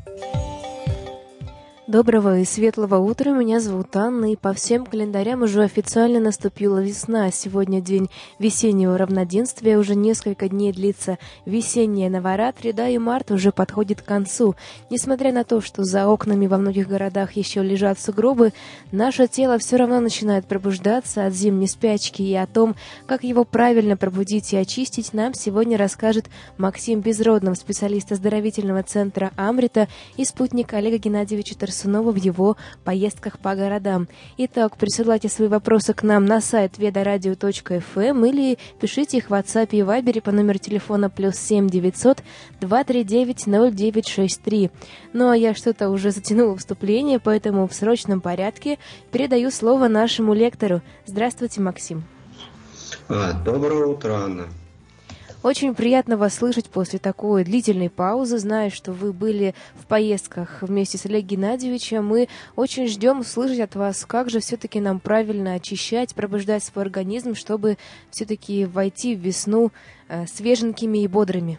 Доброго и светлого утра, меня зовут Анна, и по всем календарям уже официально наступила весна. Сегодня день весеннего равноденствия, уже несколько дней длится весенняя Наваратри, да, и март уже подходит к концу. Несмотря на то, что за окнами во многих городах еще лежат сугробы, наше тело все равно начинает пробуждаться от зимней спячки, и о том, как его правильно пробудить и очистить, нам сегодня расскажет Максим Безроднов, специалист оздоровительного центра «Амрита» и спутник Олега Геннадьевича Тарсунова в его поездках по городам. Итак, присылайте свои вопросы к нам на сайт vedoradio.fm или пишите их в WhatsApp и Viber по номеру телефона +7 900 239 0963. Ну а я что-то уже затянула вступление, поэтому в срочном порядке передаю слово нашему лектору. Здравствуйте, Максим. Доброе утро, Анна. Очень приятно вас слышать после такой длительной паузы. Знаю, что вы были в поездках вместе с Олегом Геннадьевичем. Мы очень ждем услышать от вас, как же все-таки нам правильно очищать, пробуждать свой организм, чтобы все-таки войти в весну свеженькими и бодрыми.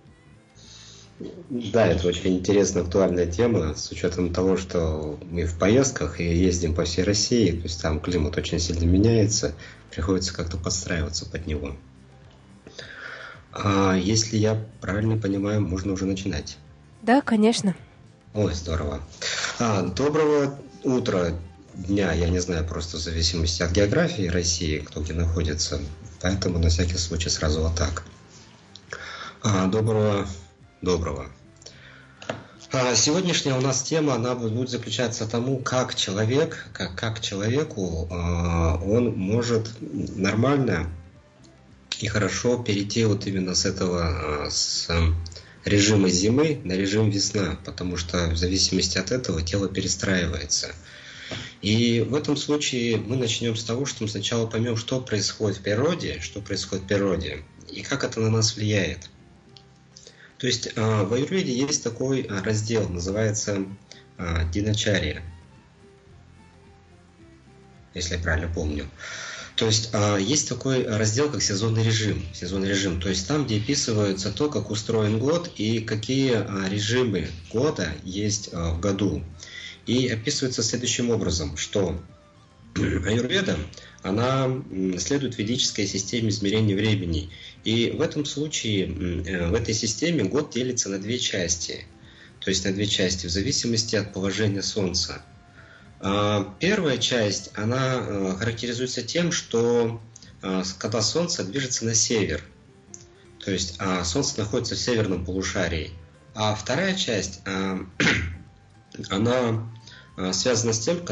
Да, это очень интересная, актуальная тема, с учетом того, что мы в поездках и ездим по всей России, то есть там климат очень сильно меняется, приходится как-то подстраиваться под него. Если я правильно понимаю, можно уже начинать. Да, конечно. Ой, здорово. Доброго утра, дня, я не знаю, просто в зависимости от географии России, кто где находится. Поэтому на всякий случай сразу вот так. Доброго. Сегодняшняя у нас тема, она будет заключаться в том, как человеку он может нормально и хорошо перейти вот именно с режима зимы на режим весна, потому что в зависимости от этого тело перестраивается. И в этом случае мы начнем с того, что мы сначала поймем, что происходит в природе, и как это на нас влияет. То есть в аюрведе есть такой раздел, называется диначарья, если я правильно помню. То есть есть такой раздел, как сезонный режим. То есть там, где описывается то, как устроен год и какие режимы года есть в году. И описывается следующим образом, что аюрведа, она следует ведической системе измерения времени. И в этом случае, в этой системе год делится на две части. То есть на две части в зависимости от положения Солнца. Первая часть, она характеризуется тем, что когда Солнце движется на север, то есть Солнце находится в северном полушарии, а вторая часть, она связана с тем,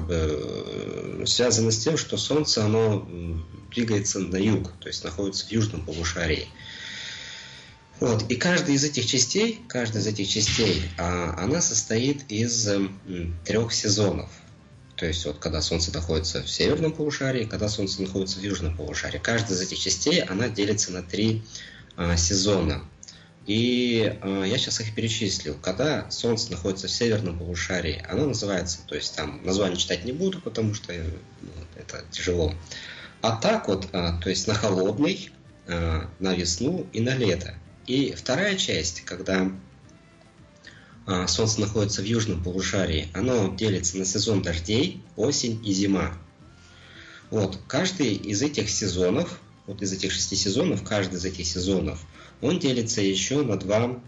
что Солнце, оно двигается на юг, то есть находится в южном полушарии. Вот. И каждая из этих частей, она состоит из 3 сезонов. То есть вот когда Солнце находится в северном полушарии, когда Солнце находится в южном полушарии. Каждая из этих частей, она делится на 3 сезона. И я сейчас их перечислю. Когда Солнце находится в северном полушарии, оно называется, то есть там название читать не буду, потому что это тяжело. А так вот, то есть на холодный, на весну и на лето. И вторая часть, когда Солнце находится в южном полушарии, оно делится на сезон дождей, осень и зима. Вот. Каждый из этих сезонов, вот из этих 6 сезонов, каждый из этих сезонов, он делится еще на два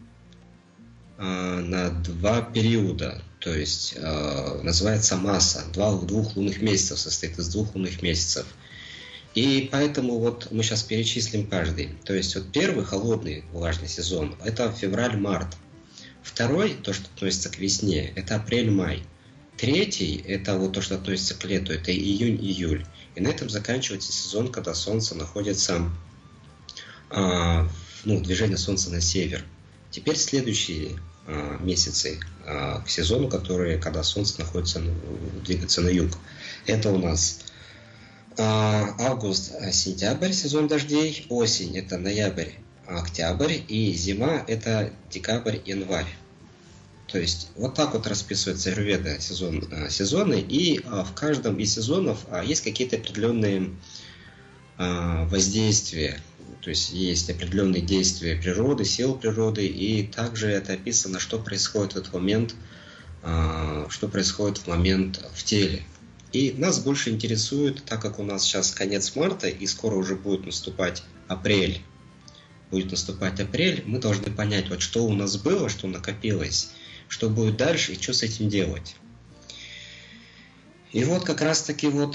периода. То есть называется масса. Двух лунных месяцев, состоит из 2 лунных месяцев. И поэтому вот мы сейчас перечислим каждый. То есть вот первый холодный влажный сезон – это февраль-март. Второй, то, что относится к весне, это апрель-май. Третий – это вот то, что относится к лету, это июнь-июль. И на этом заканчивается сезон, когда Солнце находится, движение Солнца на север. Теперь следующие месяцы к сезону, когда Солнце двигается на юг. Это у нас август-сентябрь, сезон дождей, осень – это ноябрь-октябрь, и зима – это декабрь-январь. То есть вот так вот расписывается аюрведа сезоны, и в каждом из сезонов есть какие-то определенные воздействия, То есть есть определенные действия природы, сил природы, и также это описано, что происходит в этот момент, в теле. И нас больше интересует, так как у нас сейчас конец марта и скоро уже будет наступать апрель, мы должны понять, вот что у нас было, что накопилось, что будет дальше и что с этим делать. И вот как раз таки вот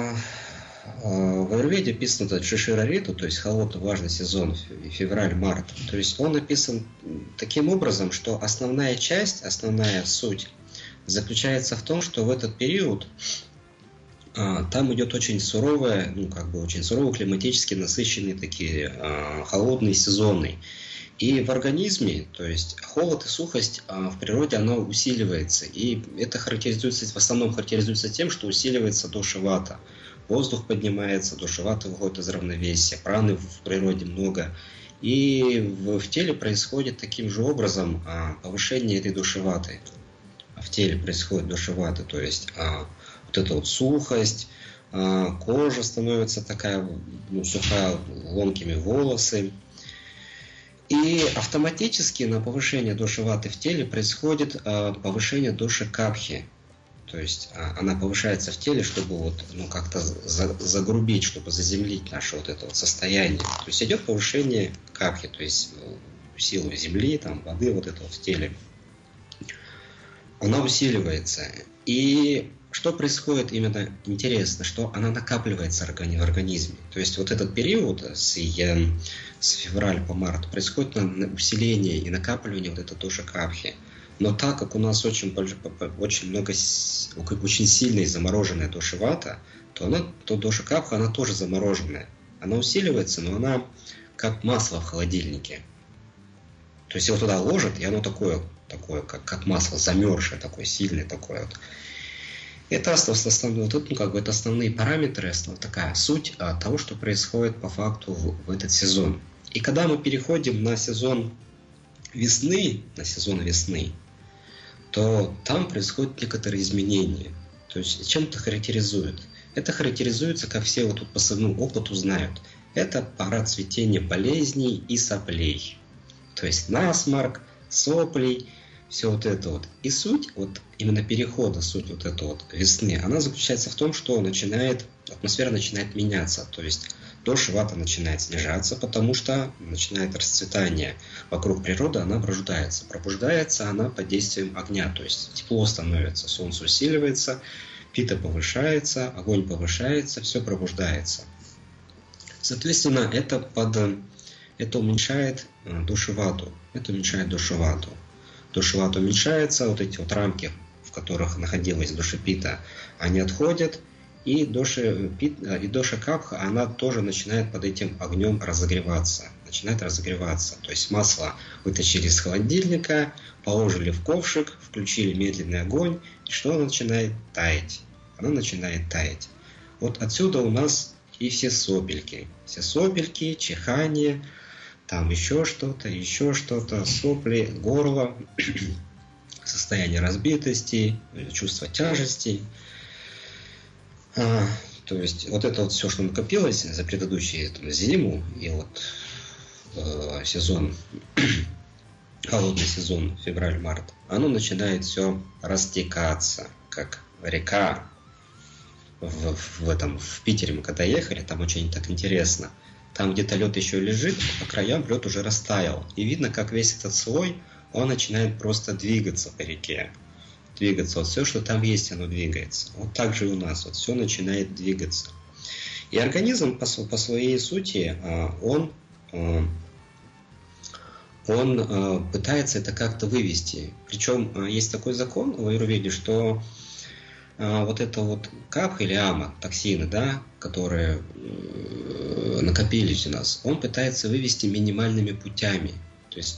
в аюрведе описано Шишира Риту, то есть холодный влажный сезон, февраль-март. То есть он описан таким образом, что основная суть заключается в том, что в этот период там идет очень суровые, очень суровые климатически насыщенные такие холодные сезоны. И в организме, то есть холод и сухость в природе, оно усиливается. И это в основном характеризуется тем, что усиливается доша-вата. Воздух поднимается, доша-вата выходит из равновесия, праны в природе много. И в теле происходит таким же образом повышение этой доша-ваты. В теле происходит доша-вата, то есть вот эта вот сухость, кожа становится такая сухая, ломкими волосы. И автоматически на повышение доша-ваты в теле происходит повышение доша-капхи. То есть она повышается в теле, чтобы как-то загрубить, чтобы заземлить наше вот это вот состояние. То есть идет повышение капхи, то есть силы земли, воды вот это вот в теле. Она усиливается. И что происходит именно интересно, что она накапливается в организме. То есть вот этот период с февраля по март происходит усиление и накапливание вот этой доша-капхи. Но так как у нас очень сильная и замороженная доша-вата, то доша-капха, она тоже замороженная. Она усиливается, но она как масло в холодильнике. То есть его туда ложат, и оно такое как масло, замерзшее, такое сильное такое вот. Это основные параметры, такая суть того, что происходит по факту в этот сезон. И когда мы переходим на сезон весны, то там происходят некоторые изменения. То есть чем это характеризует? Это характеризуется, как все вот тут по своему опыту знают. Это пора цветения болезней и соплей. То есть насморк, сопли, все вот это вот. И суть именно перехода, суть вот этой вот весны, она заключается в том, что атмосфера начинает меняться. То есть доша-вата начинает снижаться, потому что начинает расцветание. Вокруг природы она пробуждается. Пробуждается она под действием огня. То есть тепло становится, солнце усиливается, пита повышается, огонь повышается, все пробуждается. Соответственно, это уменьшает доша-вату. Доша-вата уменьшается, вот эти вот рамки, в которых находилась доша-пита, они отходят, и доша-капха, она тоже начинает под этим огнем разогреваться. То есть масло вытащили из холодильника, положили в ковшик, включили медленный огонь, и что оно начинает таять? Вот отсюда у нас и все сопельки, чихание, там еще что-то, сопли, горло, состояние разбитости, чувство тяжести. То есть вот это вот все, что накопилось за предыдущую зиму и холодный сезон, февраль-март, оно начинает все растекаться, как река. В Питере мы когда ехали, там очень так интересно. Там где-то лед еще лежит, по краям лед уже растаял. И видно, как весь этот слой, он начинает просто двигаться по реке. Вот все, что там есть, оно двигается. Вот так же и у нас, все начинает двигаться. И организм по своей сути, он пытается это как-то вывести. Причем есть такой закон в аюрведе, что вот это вот капха или ама, токсины, которые накопились у нас, он пытается вывести минимальными путями. То есть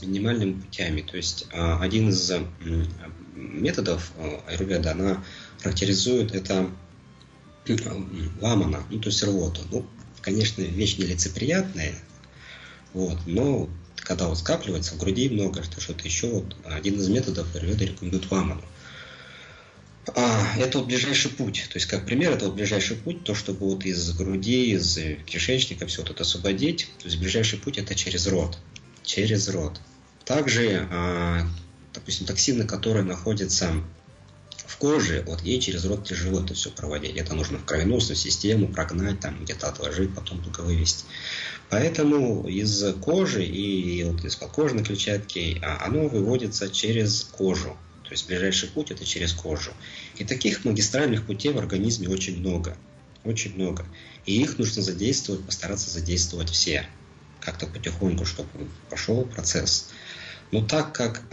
один из методов аюрведа, она характеризует это ламана, то есть рвоту. Конечно, вещь нелицеприятная, но когда скапливается в груди много, что-то еще, один из методов аюрведа рекомендует ламану. Это вот ближайший путь. То есть, как пример, это вот ближайший путь, то, чтобы вот из груди, из кишечника все вот это освободить. То есть, ближайший путь это через рот. Через рот. Также, допустим, токсины, которые находятся в коже, вот ей через рот тяжело это все проводить. Это нужно в кровеносную систему прогнать, там где-то отложить, потом только вывести. Поэтому из кожи и вот из подкожной клетчатки оно выводится через кожу. То есть ближайший путь это через кожу. И таких магистральных путей в организме очень много. Очень много. И их нужно задействовать, постараться задействовать все. Как-то потихоньку, чтобы пошел процесс. Но так как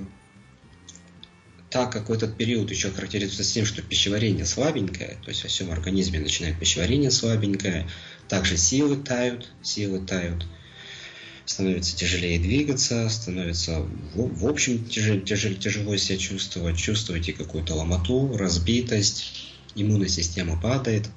этот период еще характеризуется тем, что пищеварение слабенькое, то есть во всем организме начинает пищеварение слабенькое, также силы тают, становится тяжелее двигаться, становится в общем тяжело себя чувствовать, чувствуете какую-то ломоту, разбитость, иммунная система падает,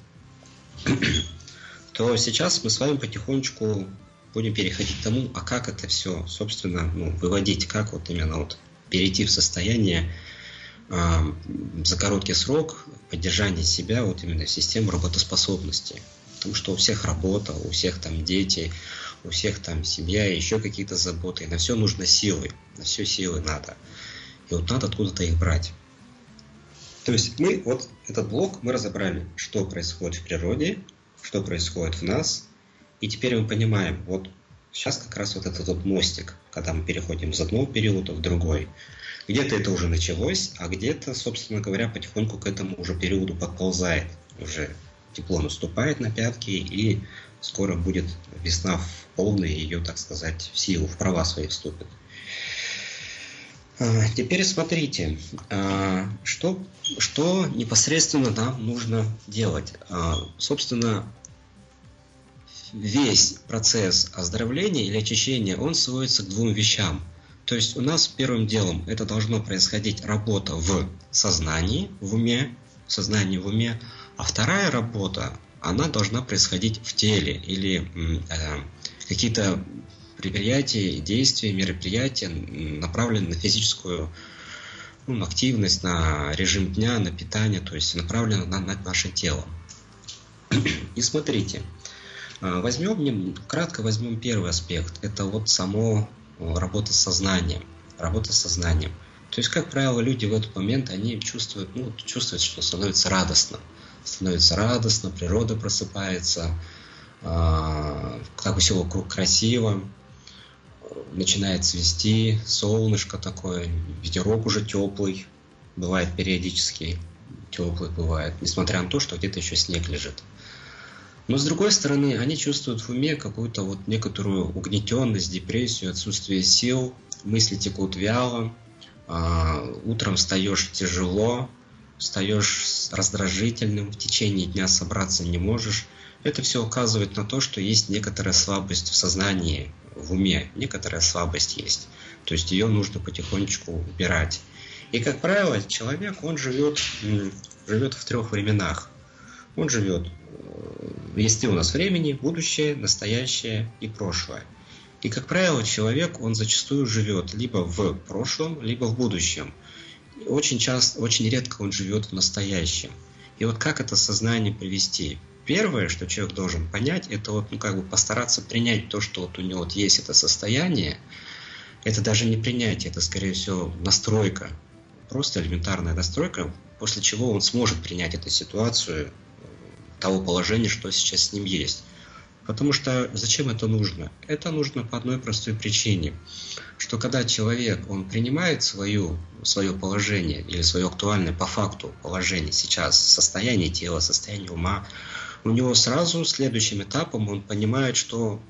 то сейчас мы с вами потихонечку будем переходить к тому, а как это все, собственно, выводить, как вот именно вот перейти в состояние за короткий срок поддержания себя вот именно в систему работоспособности. Потому что у всех работа, у всех там дети, у всех там семья, еще какие-то заботы. И на все нужно силы, на все силы надо. И вот надо откуда-то их брать. То есть мы вот этот блок мы разобрали, что происходит в природе, что происходит в нас. И теперь мы понимаем, вот сейчас как раз вот этот вот мостик, когда мы переходим из одного периода в другой. Где-то это уже началось, а где-то, собственно говоря, потихоньку к этому уже периоду подползает. Уже тепло наступает на пятки, и скоро будет весна в полной, ее, так сказать, в силу, в права свои вступит. Теперь смотрите, что непосредственно нам нужно делать. Собственно, весь процесс оздоровления или очищения, он сводится к двум вещам. То есть у нас первым делом это должно происходить работа в сознании, в уме, а вторая работа, она должна происходить в теле или какие-то действия, мероприятия, направленные на физическую активность, на режим дня, на питание, то есть направлены на наше тело. И смотрите, кратко возьмем первый аспект, это вот само работа с сознанием. То есть, как правило, люди в этот момент, они чувствуют, что становится радостно. Природа просыпается, как бы все вокруг красиво, начинает цвести, солнышко такое, ветерок уже теплый, бывает периодически теплый бывает, несмотря на то, что где-то еще снег лежит. Но с другой стороны, они чувствуют в уме какую-то вот некоторую угнетенность, депрессию, отсутствие сил, мысли текут вяло, утром встаешь тяжело, встаешь раздражительным, в течение дня собраться не можешь. Это все указывает на то, что есть некоторая слабость в сознании, в уме, некоторая слабость есть. То есть ее нужно потихонечку убирать. И, как правило, человек, он живет в трех временах. Он живет. Есть три у нас времени: будущее, настоящее и прошлое. И, как правило, человек, он зачастую живет либо в прошлом, либо в будущем. Очень редко он живет в настоящем. И вот как это сознание привести? Первое, что человек должен понять, это вот, постараться принять то, что вот у него вот есть это состояние. Это даже не принятие, это, скорее всего, настройка. Просто элементарная настройка, после чего он сможет принять эту ситуацию, того положения, что сейчас с ним есть. Потому что зачем это нужно? Это нужно по одной простой причине, что когда человек, он принимает свое положение или свое актуальное по факту положение сейчас, состояние тела, состояние ума, у него сразу следующим этапом он понимает, что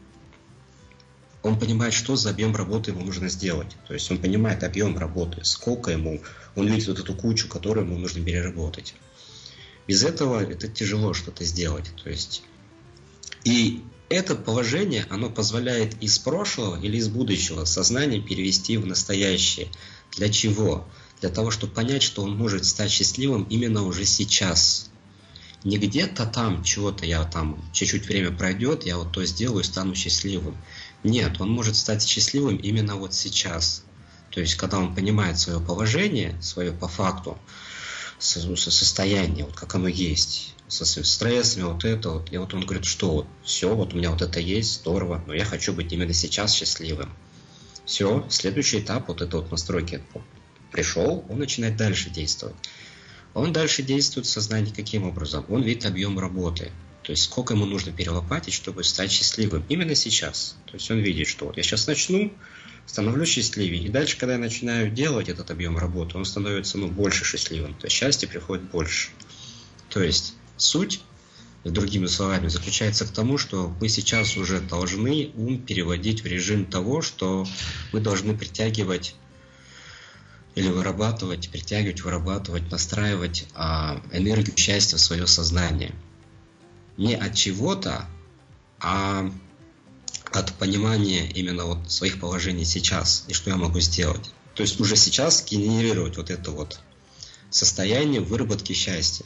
за объем работы ему нужно сделать. То есть он понимает объем работы, сколько ему, он видит вот эту кучу, которую ему нужно переработать. Без этого это тяжело что-то сделать. То есть, и это положение, оно позволяет из прошлого или из будущего сознание перевести в настоящее. Для чего? Для того, чтобы понять, что он может стать счастливым именно уже сейчас. Не где-то там чего-то, чуть-чуть время пройдет, я вот то сделаю и стану счастливым. Нет, он может стать счастливым именно вот сейчас. То есть, когда он понимает свое положение, свое по факту, состояние, вот как оно есть, со стрессами, вот это вот. И вот он говорит, что вот, все, вот у меня вот это есть, здорово, но я хочу быть именно сейчас счастливым. Все, следующий этап, вот это вот настройки пришел, он начинает дальше действовать. Он дальше действует в сознании каким образом? Он видит объем работы. То есть сколько ему нужно перелопатить, чтобы стать счастливым именно сейчас. То есть он видит, что вот я сейчас начну, становлюсь счастливее. И дальше, когда я начинаю делать этот объем работы, он становится больше счастливым. То есть счастье приходит больше. То есть суть, другими словами, заключается к тому, что мы сейчас уже должны ум переводить в режим того, что мы должны притягивать или вырабатывать, настраивать энергию счастья в свое сознание. Не от чего-то, а от понимания именно вот своих положений сейчас и что я могу сделать. То есть уже сейчас генерировать вот это вот состояние выработки счастья.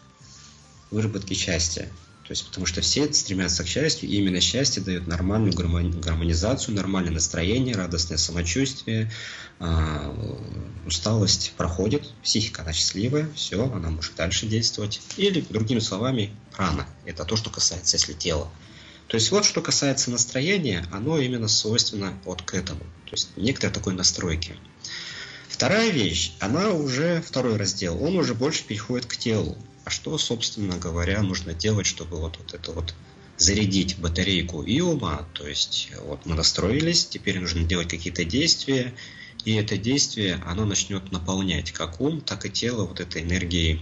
То есть, потому что все стремятся к счастью, и именно счастье дает нормальную гармонизацию, нормальное настроение, радостное самочувствие, усталость проходит, психика она счастливая, все, она может дальше действовать. Или, другими словами, прана. Это то, что касается, если тела. То есть вот что касается настроения, оно именно свойственно вот к этому. То есть некоторой такой настройки. Вторая вещь, второй раздел, он уже больше переходит к телу. А что, собственно говоря, нужно делать, чтобы вот это вот зарядить батарейку и ума? То есть вот мы настроились, теперь нужно делать какие-то действия, и это действие, оно начнет наполнять как ум, так и тело вот этой энергией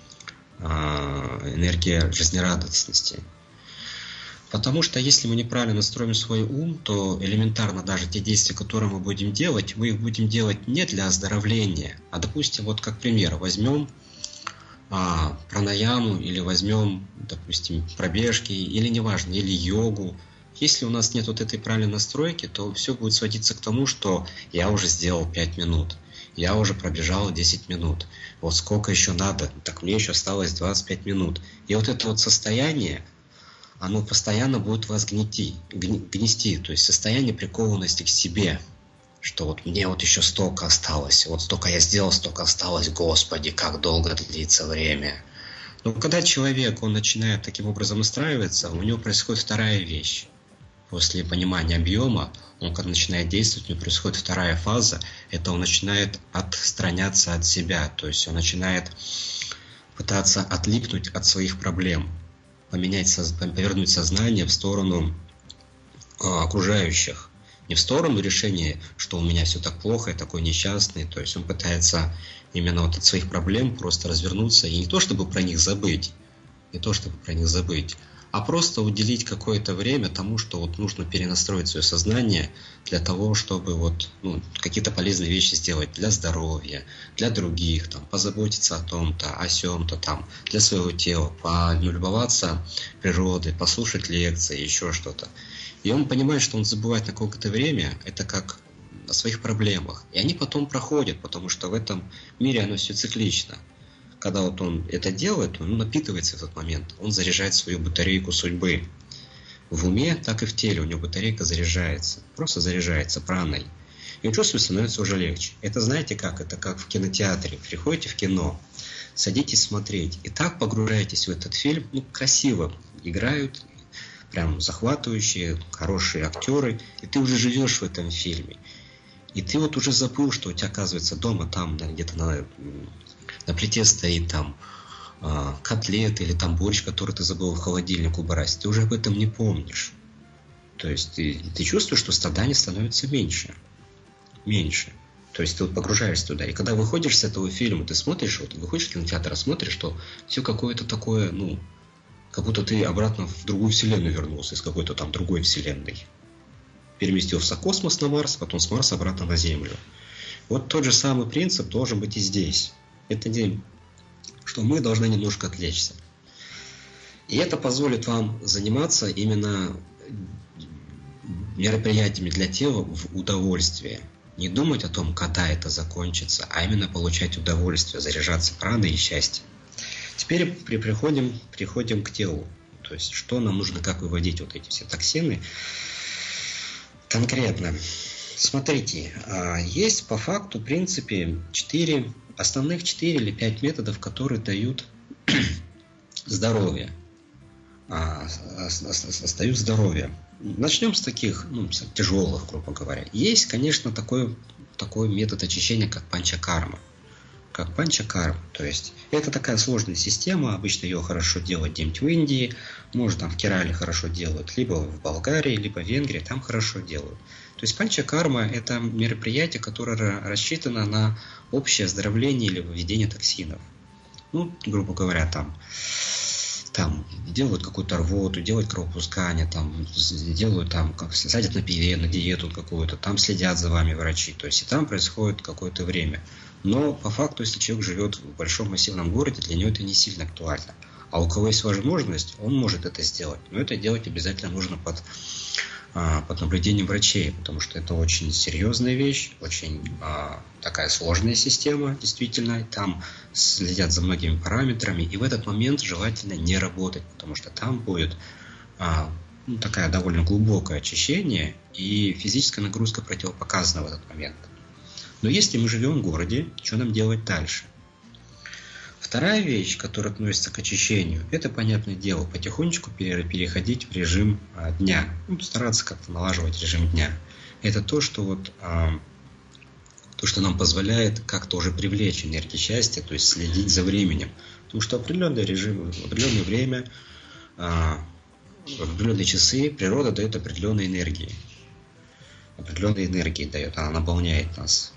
жизнерадостности. Потому что если мы неправильно настроим свой ум, то элементарно даже те действия, которые мы будем делать, мы их будем делать не для оздоровления, а, допустим, вот как пример, возьмем пранаяму или возьмем, допустим, пробежки, или неважно, или йогу. Если у нас нет вот этой правильной настройки, то все будет сводиться к тому, что я уже сделал 5 минут, я уже пробежал 10 минут, вот сколько еще надо, так мне еще осталось 25 минут. И вот это вот состояние, оно постоянно будет вас гнести, то есть состояние прикованности к себе, что вот мне вот еще столько осталось, вот столько я сделал, столько осталось, Господи, как долго длится время. Но когда человек, он начинает таким образом настраиваться, у него происходит вторая вещь. После понимания объема, он когда начинает действовать, у него происходит вторая фаза, это он начинает отстраняться от себя, то есть он начинает пытаться отлипнуть от своих проблем, повернуть сознание в сторону окружающих. Не в сторону решения, что у меня все так плохо, я такой несчастный. То есть он пытается именно вот от своих проблем просто развернуться и не то чтобы про них забыть, а просто уделить какое-то время тому, что вот нужно перенастроить свое сознание для того, чтобы какие-то полезные вещи сделать для здоровья, для других, позаботиться о том-то, о сём-то, для своего тела, полюбоваться природой, послушать лекции, еще что-то. И он понимает, что он забывает на какое-то время, это как о своих проблемах. И они потом проходят, потому что в этом мире оно все циклично. Когда вот он это делает, он напитывается в этот момент, он заряжает свою батарейку судьбы. В уме, так и в теле у него батарейка заряжается, просто заряжается праной. И чувствовать становится уже легче. Это знаете как? Это как в кинотеатре. Приходите в кино, садитесь смотреть, и так погружаетесь в этот фильм, красиво играют, прям захватывающие, хорошие актеры, и ты уже живешь в этом фильме. И ты вот уже забыл, что у тебя, оказывается, дома там где-то на плите стоит котлет или борщ, который ты забыл в холодильник убрать. Ты уже об этом не помнишь. То есть ты чувствуешь, что страдания становятся меньше. То есть ты погружаешься туда. И когда выходишь с этого фильма, ты смотришь, выходишь в кинотеатр, смотришь, что все какое-то такое, как будто ты обратно в другую вселенную вернулся, из какой-то другой вселенной. Переместился в космос на Марс, потом с Марса обратно на Землю. Вот тот же самый принцип должен быть и здесь. Это день, что мы должны немножко отвлечься. И это позволит вам заниматься именно мероприятиями для тела в удовольствие. Не думать о том, когда это закончится, а именно получать удовольствие, заряжаться праной и счастьем. Теперь приходим к телу. То есть, что нам нужно, как выводить вот эти все токсины. Конкретно, Смотрите, есть по факту, в принципе, 4 или 5 методов, которые дают здоровье. Дают здоровье. Начнем с таких, тяжелых, грубо говоря. Есть, конечно, такой метод очищения, как панчакарма. То есть это такая сложная система, обычно ее хорошо делают где-нибудь в Индии, может там в Керале хорошо делают, либо в Болгарии, либо в Венгрии, там хорошо делают. То есть панчакарма – это мероприятие, которое рассчитано на общее оздоровление или выведение токсинов. Грубо говоря, там делают какую-то рвоту, делают кровопускание, делают садят на диету какую-то, там следят за вами врачи, то есть и там происходит какое-то время. Но по факту, если человек живет в большом массивном городе, для него это не сильно актуально. А у кого есть возможность, он может это сделать. Но это делать обязательно нужно под наблюдением врачей, потому что это очень серьезная вещь, очень такая сложная система, действительно. Там следят за многими параметрами, и в этот момент желательно не работать, потому что там будет такая довольно глубокое очищение, и физическая нагрузка противопоказана в этот момент. Но если мы живем в городе, что нам делать дальше? Вторая вещь, которая относится к очищению, это, понятное дело, потихонечку переходить в режим дня. Стараться как-то налаживать режим дня. Это то, что нам позволяет как-то уже привлечь энергию счастья, то есть следить за временем. Потому что определенный режим, в определенное время, в определенные часы природа дает определенные энергии. Определенные энергии дает, она наполняет нас.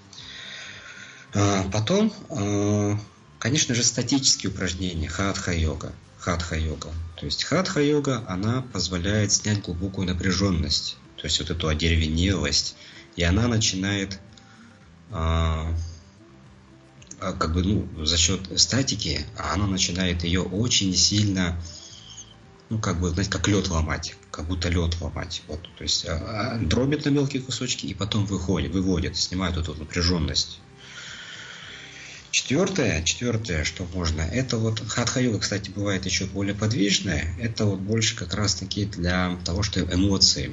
Потом, конечно же, статические упражнения, хатха-йога. То есть хатха-йога, она позволяет снять глубокую напряженность, то есть вот эту одеревенелость, и она начинает за счет статики, она начинает ее очень сильно, как лед ломать, как будто лед ломать. То есть дробит на мелкие кусочки и потом выводит, снимает эту напряженность. Четвертое, что можно, это хатха-йога, кстати, бывает еще более подвижная. Это больше как раз-таки для того, что эмоции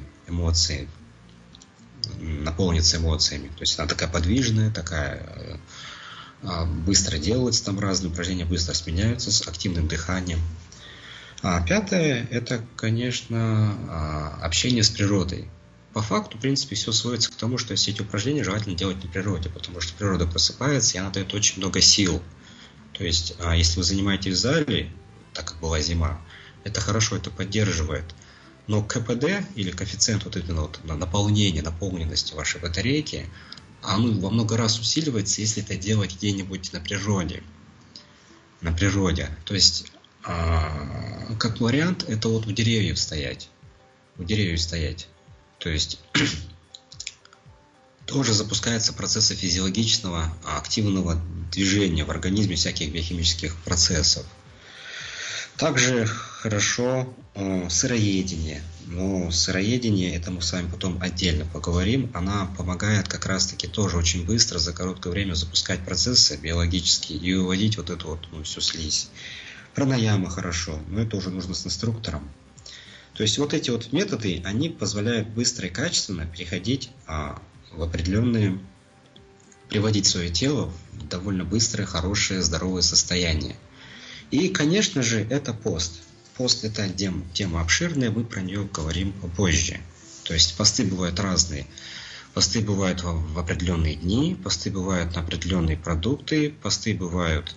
наполнится эмоциями. То есть она такая подвижная, такая быстро делается, там разные упражнения быстро сменяются с активным дыханием. А пятое, это, конечно, общение с природой. По факту, в принципе, все сводится к тому, что все эти упражнения желательно делать на природе, потому что природа просыпается, и она дает очень много сил. То есть, если вы занимаетесь в зале, так как была зима, это хорошо, это поддерживает. Но КПД или коэффициент наполненности вашей батарейки, оно во много раз усиливается, если это делать где-нибудь на природе. То есть, как вариант, это у деревьев стоять. То есть тоже запускаются процессы физиологичного активного движения в организме, всяких биохимических процессов. Также хорошо сыроедение. Но сыроедение, это мы с вами потом отдельно поговорим. Она помогает как раз-таки тоже очень быстро, за короткое время запускать процессы биологические и выводить всю слизь. Пранаяма хорошо, но это уже нужно с инструктором. То есть эти методы, они позволяют быстро и качественно переходить приводить свое тело в довольно быстрое, хорошее, здоровое состояние. И, конечно же, это пост. Пост – это тема обширная, мы про нее говорим позже. То есть посты бывают разные. Посты бывают в определенные дни, посты бывают на определенные продукты, посты бывают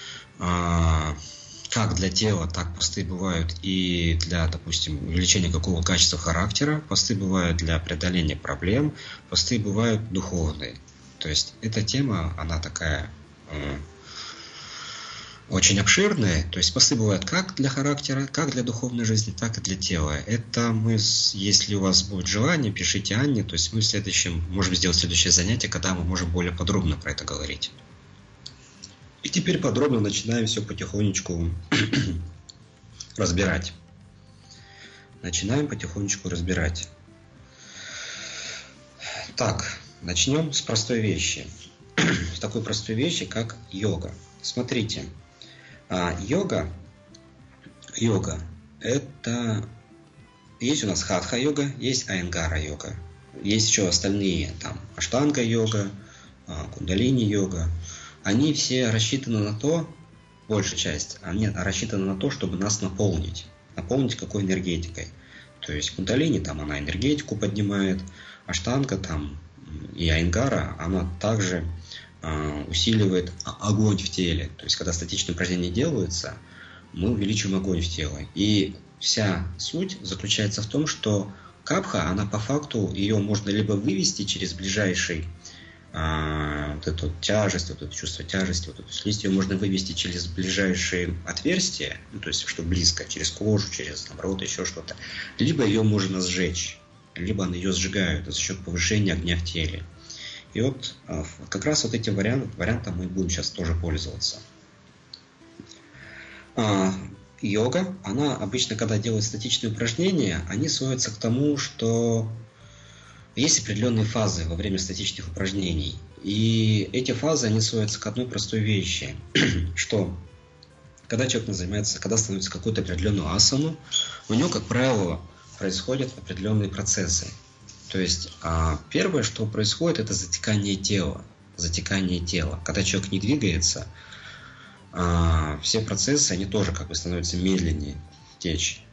как для тела, так посты бывают и для, допустим, увеличения какого качества характера, посты бывают для преодоления проблем, посты бывают духовные. То есть эта тема, она такая очень обширная. То есть посты бывают как для характера, как для духовной жизни, так и для тела. Это если у вас будет желание, пишите Анне, то есть мы можем сделать следующее занятие, когда мы можем более подробно про это говорить. И теперь подробно начинаем все потихонечку разбирать. Так, начнем с простой вещи. С такой простой вещи, как йога. Смотрите, йога, это есть у нас хатха-йога, есть айенгара-йога. есть еще остальные, там, аштанга-йога, кундалини-йога. Они все рассчитаны на то, большая часть, они рассчитаны на то, чтобы нас наполнить какой энергетикой. То есть кундалини, там она энергетику поднимает, аштанга там и айнгара, она также усиливает огонь в теле. То есть когда статичные упражнения делаются, мы увеличиваем огонь в теле. И вся суть заключается в том, что капха, она по факту, ее можно либо вывести через ближайший вот эту тяжесть, вот это чувство тяжести, вот эту слизь, ее можно вывести через ближайшие отверстия, ну, то есть что близко, через кожу, через, наоборот, еще что-то. Либо ее можно сжечь, либо ее сжигают за счет повышения огня в теле. И вот как раз вот этим вариантом мы будем сейчас тоже пользоваться. Йога, она обычно, когда делает статичные упражнения, они сводятся к тому, что есть определенные фазы во время статичных упражнений. И эти фазы, они сводятся к одной простой вещи, что когда человек занимается, когда становится какую-то определенную асану, у него, как правило, происходят определенные процессы. То есть первое, что происходит, это затекание тела. Когда человек не двигается, все процессы, они тоже как бы становятся медленнее течь.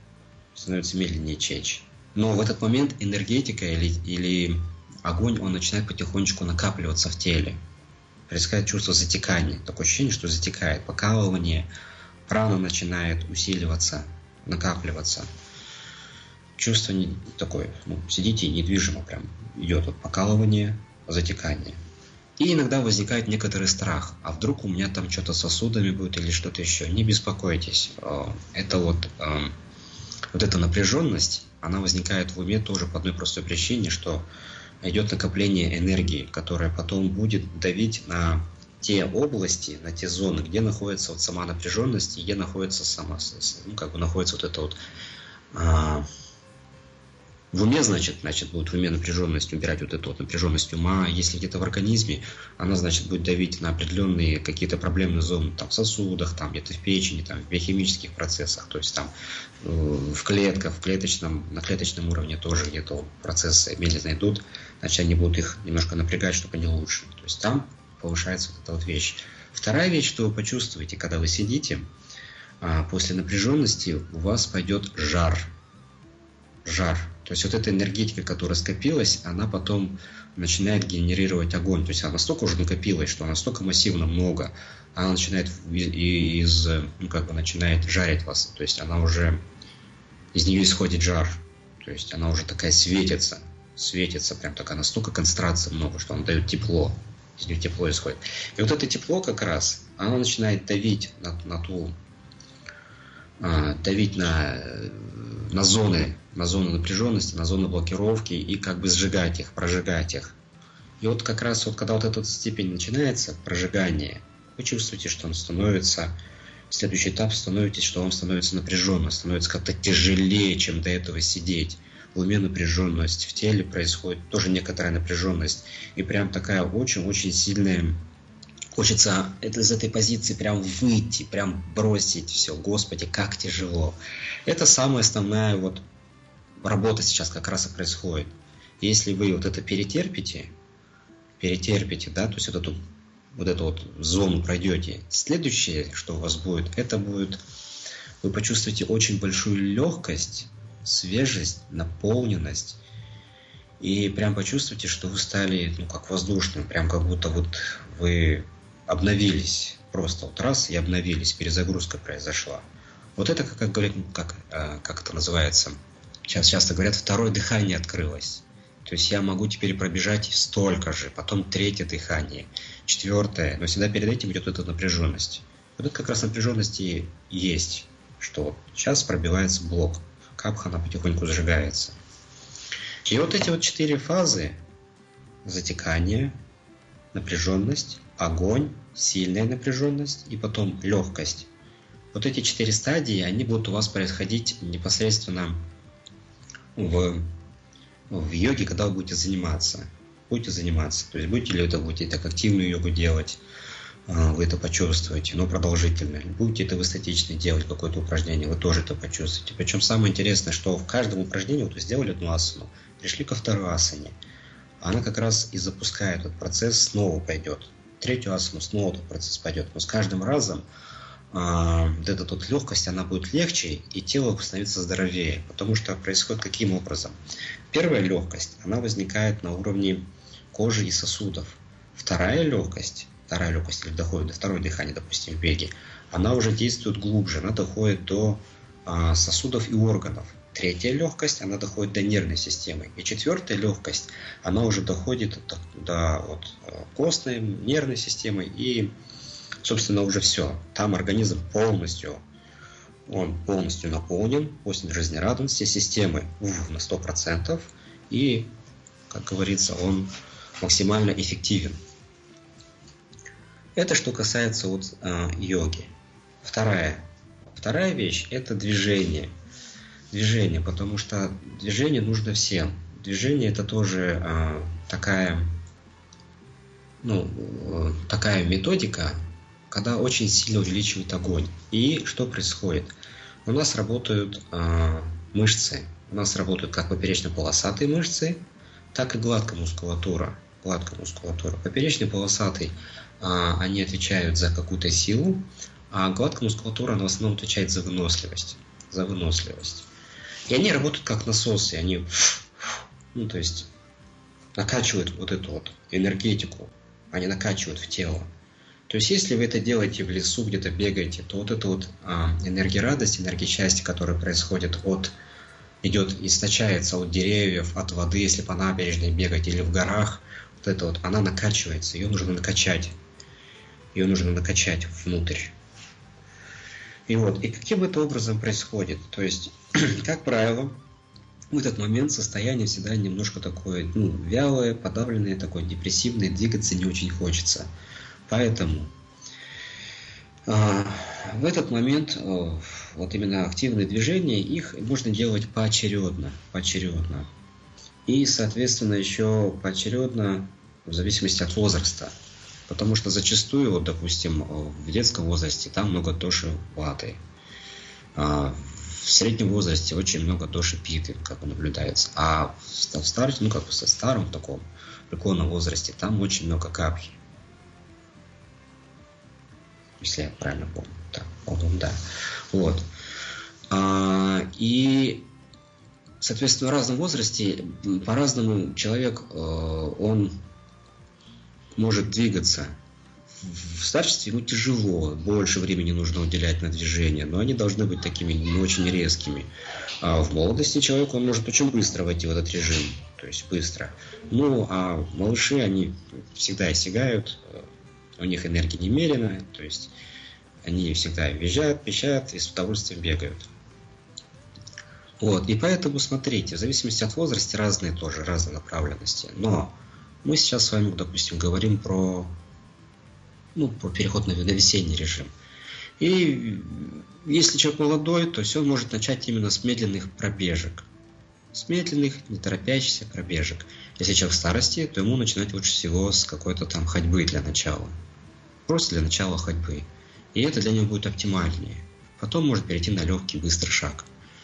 Но в этот момент энергетика или огонь, он начинает потихонечку накапливаться в теле. Происходит чувство затекания. Такое ощущение, что затекает. Покалывание, прана начинает усиливаться, накапливаться. Чувство такое, сидите недвижимо прям. Идет вот покалывание, затекание. И иногда возникает некоторый страх. А вдруг у меня там что-то с сосудами будет или что-то еще? Не беспокойтесь. Это вот эта напряженность, она возникает в уме тоже по одной простой причине, что идет накопление энергии, которая потом будет давить на те области, на те зоны, где находится вот сама напряженность и где находится находится вот это вот в уме, значит будет в уме напряженность, убирать вот эту вот напряженность ума. Если где-то в организме, она, значит, будет давить на определенные какие-то проблемные зоны, там, в сосудах, там, где-то в печени, там, в биохимических процессах, то есть там в клетках, на клеточном уровне тоже где-то вот процессы медленно идут, значит, они будут их немножко напрягать, чтобы они лучше. То есть там повышается вот эта вот вещь. Вторая вещь, что вы почувствуете, когда вы сидите, после напряженности у вас пойдет жар. То есть вот эта энергетика, которая скопилась, она потом начинает генерировать огонь. То есть она настолько уже накопилась, что она настолько массивно много, она начинает начинает жарить вас. То есть она уже, из нее исходит жар. То есть она уже такая светится прям такая, настолько концентрации много, что она дает тепло. Из нее тепло исходит. И вот это тепло как раз, оно начинает давить на зоны напряженности, на зоны блокировки и как бы сжигать их, прожигать их. И вот как раз вот когда вот эта степень начинается, прожигание, вы чувствуете, что он становится, следующий этап становитесь, что он становится напряженно, становится как-то тяжелее, чем до этого сидеть. В уме напряженность, в теле происходит тоже некоторая напряженность. И прям такая очень-очень сильная. Хочется из этой позиции прям выйти, прям бросить все. Господи, как тяжело. Это самая основная вот работа сейчас как раз и происходит. Если вы вот это перетерпите, да, то есть вот эту вот зону пройдете, следующее, что у вас будет, вы почувствуете очень большую легкость, свежесть, наполненность. И прям почувствуете, что вы стали, как воздушным, прям как будто вот вы обновились, просто вот раз и обновились, перезагрузка произошла. Вот это, как это называется, сейчас часто говорят, второе дыхание открылось. То есть я могу теперь пробежать столько же, потом третье дыхание, четвертое, но всегда перед этим идет эта напряженность. Вот это как раз напряженность и есть, что вот сейчас пробивается блок, капха, она потихоньку зажигается. И вот эти вот 4 фазы: затекание, напряженность, огонь, сильная напряженность и потом легкость. Вот эти 4 стадии, они будут у вас происходить непосредственно в йоге, когда вы будете заниматься. То есть будете так активную йогу делать, вы это почувствуете, но продолжительно. Будете это вы статично делать, какое-то упражнение, вы тоже это почувствуете. Причем самое интересное, что в каждом упражнении вот вы сделали одну асану, пришли ко второй асане. она как раз и запускает этот процесс, снова пойдет. Третью асану снова этот процесс пойдет. Но с каждым разом вот эта вот легкость, она будет легче, и тело становится здоровее. Потому что происходит каким образом? Первая легкость, она возникает на уровне кожи и сосудов. Вторая легкость, или доходит до второго дыхания, допустим, в беге, она уже действует глубже, она доходит до сосудов и органов. Третья легкость, она доходит до нервной системы. И четвертая легкость, она уже доходит до костной, нервной системы, и, собственно, уже все. Там организм полностью наполнен, после жизнерадостности системы на 100%, и, как говорится, он максимально эффективен. Это что касается йоги. Вторая вещь – это движение. Движение, потому что движение нужно всем. Движение – это тоже такая методика, когда очень сильно увеличивает огонь. И что происходит? У нас работают мышцы. У нас работают как поперечно-полосатые мышцы, так и гладкая мускулатура. Поперечно-полосатые они отвечают за какую-то силу, а гладкая мускулатура она в основном отвечает за выносливость. И они работают как насосы, они накачивают вот эту энергетику, они накачивают в тело. То есть, если вы это делаете в лесу, где-то бегаете, то вот эта энергия радости, энергия счастья, которая происходит источается от деревьев, от воды, если по набережной бегать или в горах, она накачивается, ее нужно накачать внутрь. И каким это образом происходит? То есть, как правило, в этот момент состояние всегда немножко такое, вялое, подавленное, такое депрессивное, двигаться не очень хочется. Поэтому в этот момент именно активные движения, их можно делать поочередно. И, соответственно, еще поочередно в зависимости от возраста. Потому что зачастую, допустим, в детском возрасте там много доши ваты. В среднем возрасте очень много доши питы, как наблюдается. А в старом таком преклонном возрасте там очень много капхи. Если я правильно помню. Так, по-моему, да. И, соответственно, в разном возрасте по-разному человек, он может двигаться. В старчестве ему тяжело, больше времени нужно уделять на движение, но они должны быть такими не очень резкими. А в молодости человек, он может очень быстро войти в этот режим, то есть быстро. А малыши, они всегда иссякают, у них энергия немерена, то есть они всегда визжат, пищат и с удовольствием бегают. И поэтому, смотрите, в зависимости от возраста разные направленности. Но мы сейчас с вами, допустим, говорим про переход на весенний режим. И если человек молодой, то все он может начать именно с медленных пробежек. С медленных, не торопящихся пробежек. Если человек в старости, то ему начинать лучше всего с какой-то там ходьбы для начала. Просто для начала ходьбы. И это для него будет оптимальнее. Потом может перейти на легкий, быстрый шаг.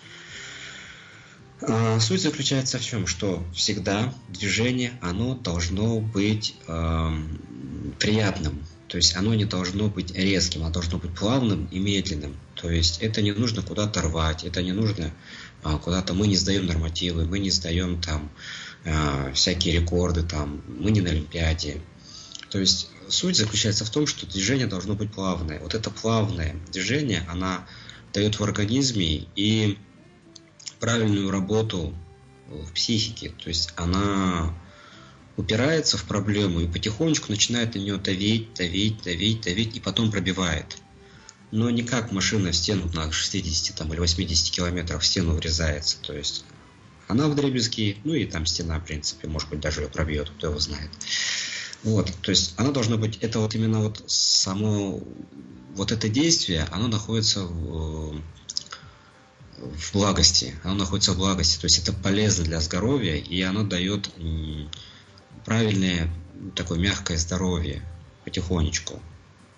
Суть заключается в чем? Что всегда движение, оно должно быть приятным. То есть оно не должно быть резким, оно должно быть плавным и медленным. То есть это не нужно куда-то рвать, это не нужно куда-то, мы не сдаем нормативы, мы не сдаем там всякие рекорды, там, мы не на Олимпиаде. То есть суть заключается в том, что движение должно быть плавное. Вот это плавное движение, оно дает в организме и правильную работу в психике. То есть она упирается в проблему и потихонечку начинает на нее давить, и потом пробивает. Но не как машина в стену на 60 или 80 километров в стену врезается. То есть она вдребезги, и там стена, в принципе, может быть, даже ее пробьет, кто его знает. То есть она должна быть, это именно само это действие, оно находится в благости. Оно находится в благости, то есть это полезно для здоровья, и оно дает правильное, такое мягкое здоровье потихонечку.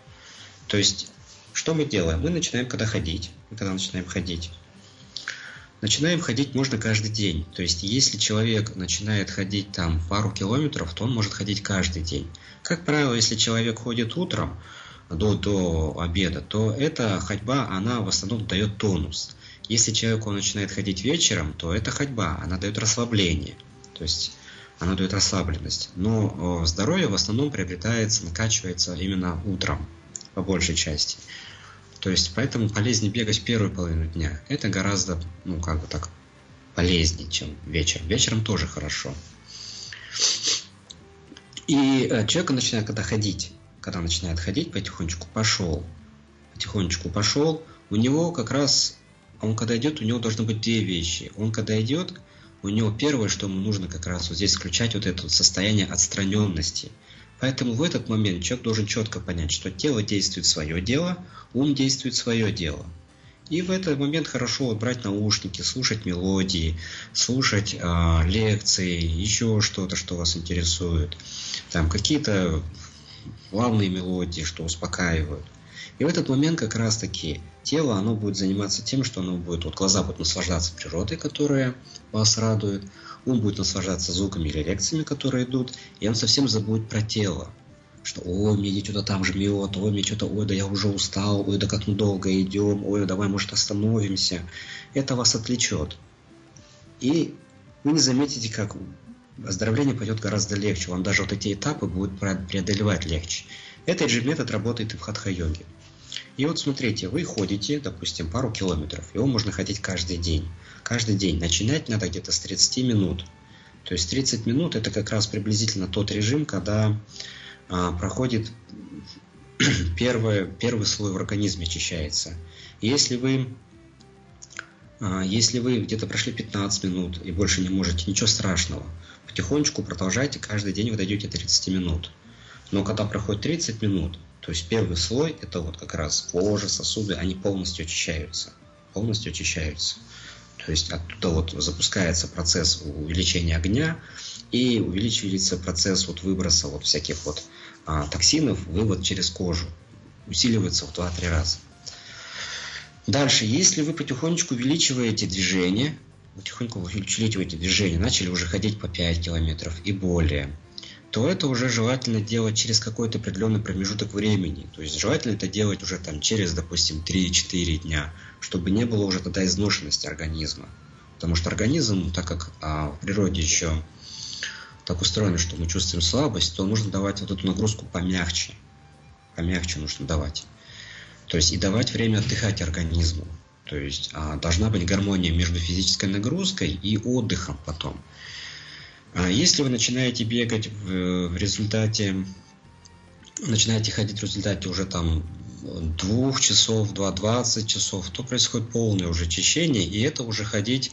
То есть, что мы делаем? Мы начинаем, когда начинаем ходить, Начинаем ходить можно каждый день. То есть, если человек начинает ходить там пару километров, то он может ходить каждый день. Как правило, если человек ходит утром до обеда, то эта ходьба, она в основном дает тонус. Если человек начинает ходить вечером, то эта ходьба, она дает расслабление. То есть, она дает расслабленность. Но здоровье в основном приобретается, накачивается именно утром, по большей части. То есть, поэтому полезнее бегать в первую половину дня. Это гораздо, полезнее, чем вечером. Вечером тоже хорошо. И человек начинает, когда начинает ходить, потихонечку пошел, у него как раз, он когда идет, у него должны быть две вещи. Он когда идет, у него первое, что ему нужно как раз вот здесь включать вот это состояние отстраненности. Поэтому в этот момент человек должен четко понять, что тело действует свое дело, ум действует свое дело. И в этот момент хорошо брать наушники, слушать мелодии, слушать лекции, еще что-то, что вас интересует. Там какие-то плавные мелодии, что успокаивают. И в этот момент как раз-таки тело, оно будет заниматься тем, что оно будет, глаза будут наслаждаться природой, которая вас радует, ум будет наслаждаться звуками или лекциями, которые идут, и он совсем забудет про тело. Что, ой, мне что-то там жмет, ой, мне что-то, ой, да я уже устал, ой, да как мы долго идем, ой, давай, может, остановимся. Это вас отвлечет. И вы не заметите, как оздоровление пойдет гораздо легче. Вам даже вот эти этапы будут преодолевать легче. Этот же метод работает и в хатха-йоге. И вот смотрите, вы ходите, допустим, пару километров. Его можно ходить каждый день. Каждый день. Начинать надо где-то с 30 минут. То есть 30 минут это как раз приблизительно тот режим, когда проходит первый слой в организме, очищается. И если вы где-то прошли 15 минут и больше не можете, ничего страшного. Потихонечку продолжайте, каждый день вы дойдете 30 минут. Но когда проходит 30 минут, то есть первый слой, это вот как раз кожа, сосуды, они полностью очищаются. Полностью очищаются. То есть оттуда вот запускается процесс увеличения огня и увеличивается процесс вот выброса вот всяких вот токсинов, вывод через кожу. Усиливается в 2-3 раза. Дальше, если вы потихонечку увеличиваете движение, начали уже ходить по 5 километров и более, то это уже желательно делать через какой-то определенный промежуток времени. То есть желательно это делать уже там через, допустим, 3-4 дня, чтобы не было уже тогда изношенности организма. Потому что организм, так как в природе еще так устроено, что мы чувствуем слабость, то нужно давать вот эту нагрузку помягче. Помягче нужно давать. То есть и давать время отдыхать организму. То есть должна быть гармония между физической нагрузкой и отдыхом потом. Если вы начинаете бегать начинаете ходить в результате уже там 2 часов, 2-20 часов, то происходит полное уже очищение, и это уже ходить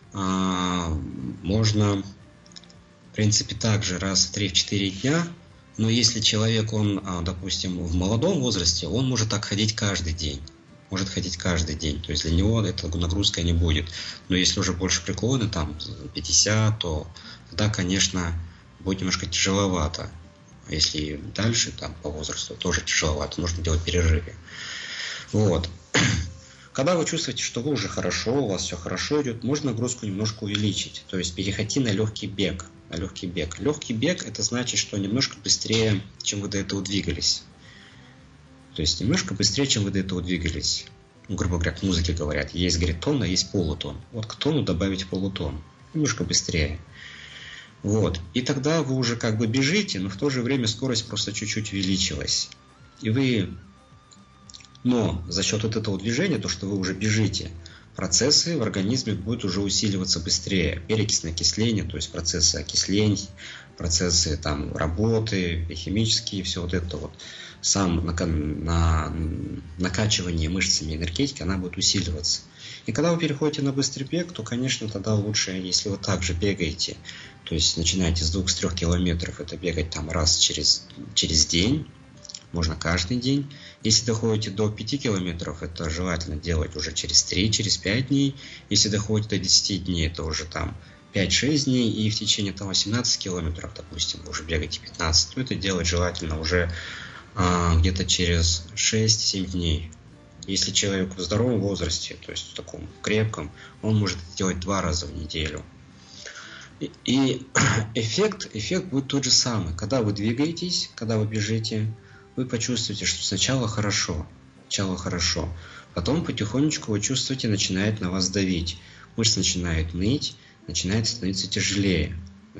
можно, в принципе, также раз в 3-4 дня, но если человек, он, допустим, в молодом возрасте, он может так ходить каждый день. Может ходить каждый день, то есть для него эта нагрузка не будет. Но если уже больше преклонны, там 50, то тогда, конечно, будет немножко тяжеловато. Если дальше, там по возрасту, тоже тяжеловато, нужно делать перерывы. Вот. Когда вы чувствуете, что вы уже хорошо, у вас все хорошо идет, можно нагрузку немножко увеличить. То есть переходи на легкий бег. Легкий бег это значит, что немножко быстрее, чем вы до этого двигались. То есть немножко быстрее, чем вы до этого двигались. Грубо говоря, к музыке говорят, есть, говорит, тон, а есть полутон. Вот к тону добавить полутон. Немножко быстрее. Вот. И тогда вы уже как бы бежите, но в то же время скорость просто чуть-чуть увеличилась. Но за счет вот этого движения, то, что вы уже бежите, процессы в организме будут уже усиливаться быстрее. Перекисное окисление, то есть процессы окислений, процессы там работы, химические, все вот это вот. Накачивание мышцами энергетики, она будет усиливаться. И когда вы переходите на быстрый бег, то, конечно, тогда лучше, если вы также бегаете, то есть начинаете с 2-3 километров, это бегать там раз через день, можно каждый день. Если доходите до 5 километров, это желательно делать уже через 3-5 дней. Если доходите до 10 дней, это уже там 5-6 дней, и в течение там 18 километров, допустим, вы уже бегаете 15, то это делать желательно уже где-то через 6-7 дней. Если человек в здоровом возрасте, то есть в таком крепком, он может это делать 2 раза в неделю. И эффект будет тот же самый. Когда вы двигаетесь, когда вы бежите, вы почувствуете, что сначала хорошо, потом потихонечку вы чувствуете, начинает на вас давить. Мышцы начинают ныть, начинает становиться тяжелее.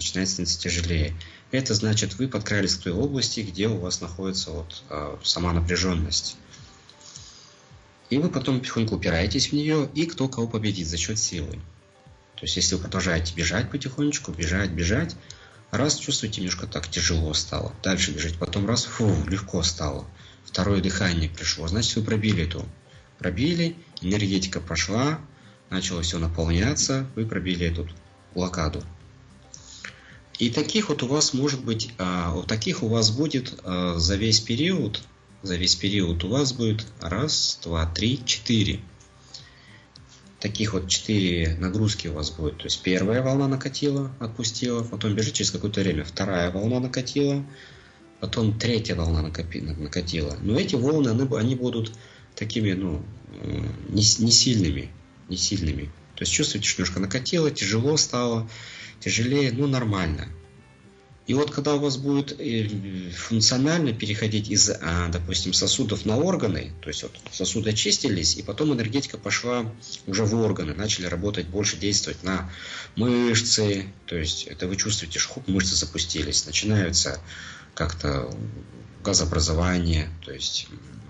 Это значит, вы подкрались к той области, где у вас находится сама напряженность. И вы потом потихоньку упираетесь в нее, и кто кого победит за счет силы. То есть, если вы продолжаете бежать потихонечку, бежать, раз чувствуете, немножко так тяжело стало. Дальше бежать, потом раз, легко стало. Второе дыхание пришло. Значит, вы пробили, энергетика пошла, начало все наполняться, вы пробили эту блокаду. И таких у вас может быть, у вас будет за весь период у вас будет 1, 2, 3, 4. Таких 4 нагрузки у вас будет. То есть первая волна накатила, отпустила, потом бежит через какое-то время. Вторая волна накатила, потом третья волна накатила. Но эти волны, они будут такими, не сильными. То есть чувствуете, что немножко накатило, тяжело стало, тяжелее, нормально. И когда у вас будет функционально переходить из, допустим, сосудов на органы, то есть сосуды очистились, и потом энергетика пошла уже в органы, начали работать, больше действовать на мышцы, то есть это вы чувствуете, что мышцы запустились, начинаются как-то газообразование, то есть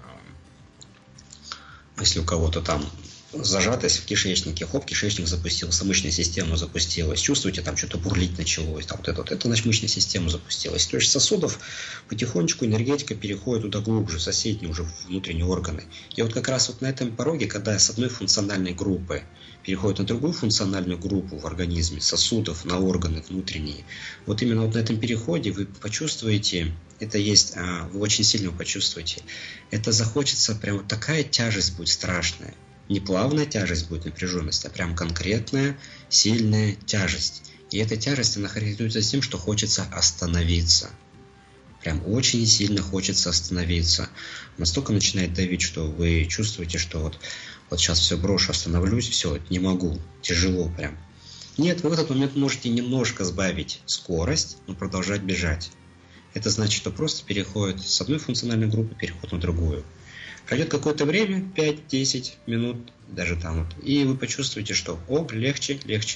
если у кого-то там зажатость в кишечнике, кишечник запустился, мышечная система запустилась, чувствуете, там что-то бурлить началось, это значит мышечная система запустилась. То есть сосудов потихонечку энергетика переходит туда глубже, в соседние уже внутренние органы. И как раз на этом пороге, когда с одной функциональной группы переходит на другую функциональную группу в организме, сосудов на органы внутренние, именно на этом переходе вы почувствуете, вы очень сильно почувствуете, это захочется, прям такая тяжесть будет страшная. Не плавная тяжесть будет, напряженность, а прям конкретная, сильная тяжесть. И эта тяжесть, она характеризуется тем, что хочется остановиться. Прям очень сильно хочется остановиться. Настолько начинает давить, что вы чувствуете, что сейчас все брошу, остановлюсь, все, не могу, тяжело прям. Нет, вы в этот момент можете немножко сбавить скорость, но продолжать бежать. Это значит, что просто переходит с одной функциональной группы, переход на другую. Пройдет какое-то время, 5-10 минут, даже и вы почувствуете, что легче.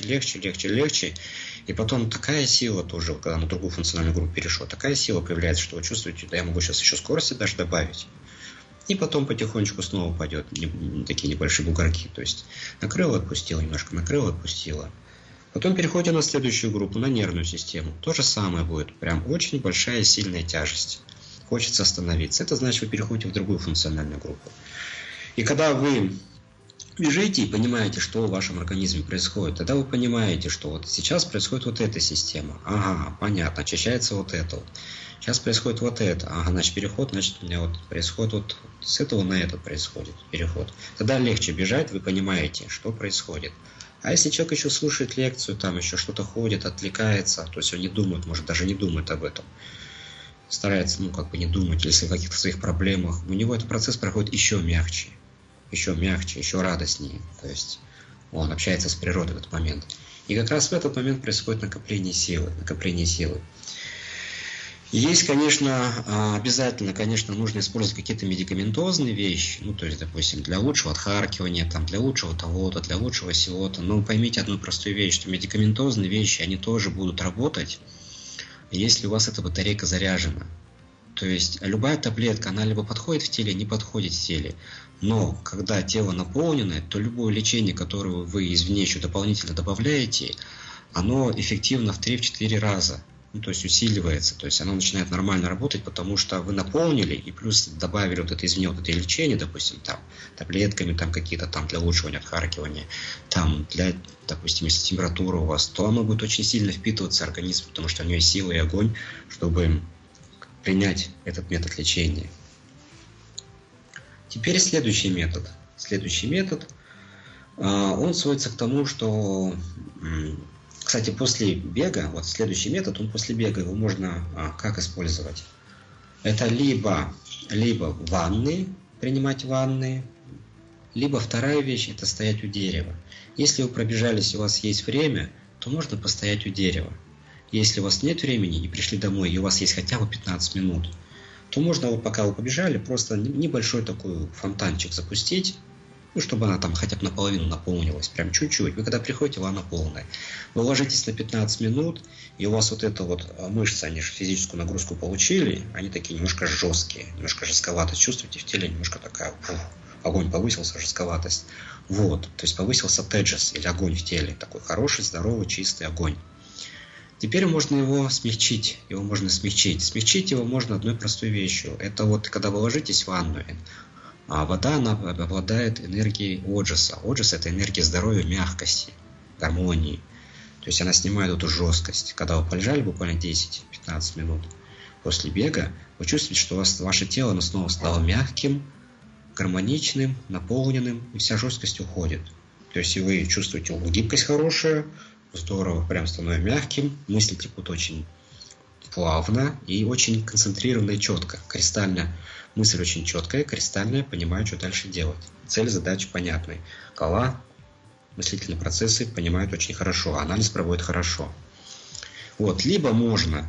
И потом такая сила тоже, когда на другую функциональную группу перешел, такая сила появляется, что вы чувствуете, я могу сейчас еще скорости даже добавить. И потом потихонечку снова пойдет такие небольшие бугорки. То есть накрыло, отпустило немножко, накрыло, отпустило. Потом переходим на следующую группу, на нервную систему. То же самое будет, прям очень большая сильная тяжесть. Хочется остановиться. Это значит, вы переходите в другую функциональную группу. И когда вы бежите и понимаете, что в вашем организме происходит, тогда вы понимаете, что сейчас происходит эта система. Ага, понятно, очищается это. Сейчас происходит это. Ага, значит, переход, значит, у меня происходит с этого на этот происходит переход. Тогда легче бежать, вы понимаете, что происходит. А если человек еще слушает лекцию, там еще что-то ходит, отвлекается, то есть он не думает, может даже не думает об этом, старается, не думать, если о каких-то своих проблемах, у него этот процесс проходит еще мягче, еще радостнее. То есть он общается с природой в этот момент. И как раз в этот момент происходит накопление силы. Есть, конечно, обязательно, нужно использовать какие-то медикаментозные вещи, то есть, допустим, для лучшего отхаркивания, для лучшего того-то, для лучшего сего-то. Но поймите одну простую вещь, что медикаментозные вещи, они тоже будут работать, если у вас эта батарейка заряжена. То есть любая таблетка, она либо подходит в теле, не подходит в теле. Но когда тело наполнено, то любое лечение, которое вы извне еще дополнительно добавляете, оно эффективно в 3-4 раза. То есть усиливается, то есть оно начинает нормально работать, потому что вы наполнили и плюс добавили это извне, это лечение, допустим, таблетками какие-то для лучшего отхаркивания, для, допустим, если температура у вас, то оно будет очень сильно впитываться в организм, потому что у него есть сила и огонь, чтобы принять этот метод лечения. Теперь следующий метод. Он сводится к тому, что... Кстати, после бега, следующий метод, после бега его можно как использовать? Это либо ванны, принимать ванны, Либо вторая вещь – это стоять у дерева. Если вы пробежались и у вас есть время, то можно постоять у дерева. Если у вас нет времени и пришли домой, и у вас есть хотя бы 15 минут, то можно, вот пока вы побежали, просто небольшой такой фонтанчик запустить, ну, чтобы она там хотя бы наполовину наполнилась, прям чуть-чуть. Вы когда приходите, она полная. Вы ложитесь на 15 минут, и у вас вот это вот мышцы, они же физическую нагрузку получили, они такие немножко жесткие, немножко жестковато чувствуете в теле, немножко такая, огонь повысился, жестковатость. Вот, то есть повысился теджес, или огонь в теле, такой хороший, здоровый, чистый огонь. Теперь можно его смягчить. Смягчить его можно одной простой вещью. Это вот когда вы ложитесь в ванну, а вода, она обладает энергией оджаса. Оджас – это энергия здоровья, мягкости, гармонии. То есть она снимает эту жесткость. Когда вы полежали буквально 10-15 минут после бега, вы чувствуете, что ваше тело оно снова стало мягким, гармоничным, наполненным, и вся жесткость уходит. То есть и вы чувствуете гибкость хорошая, здорово, прям становится мягким, мысли текут очень плавно и очень концентрированно и четко, кристально. Мысль очень четкая, кристальная, понимаю, что дальше делать. Цель задачи понятной. Голова, мыслительные процессы понимают очень хорошо, анализ проводит хорошо. Вот, либо можно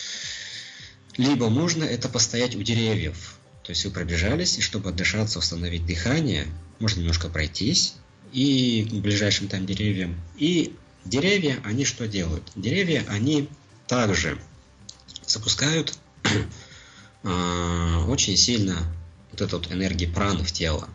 это постоять у деревьев. То есть вы пробежались, и чтобы отдышаться, восстановить дыхание, можно немножко пройтись и к ближайшим там деревьям. И деревья, они что делают? Деревья, они также запускают очень сильно вот эту вот энергию праны в тело.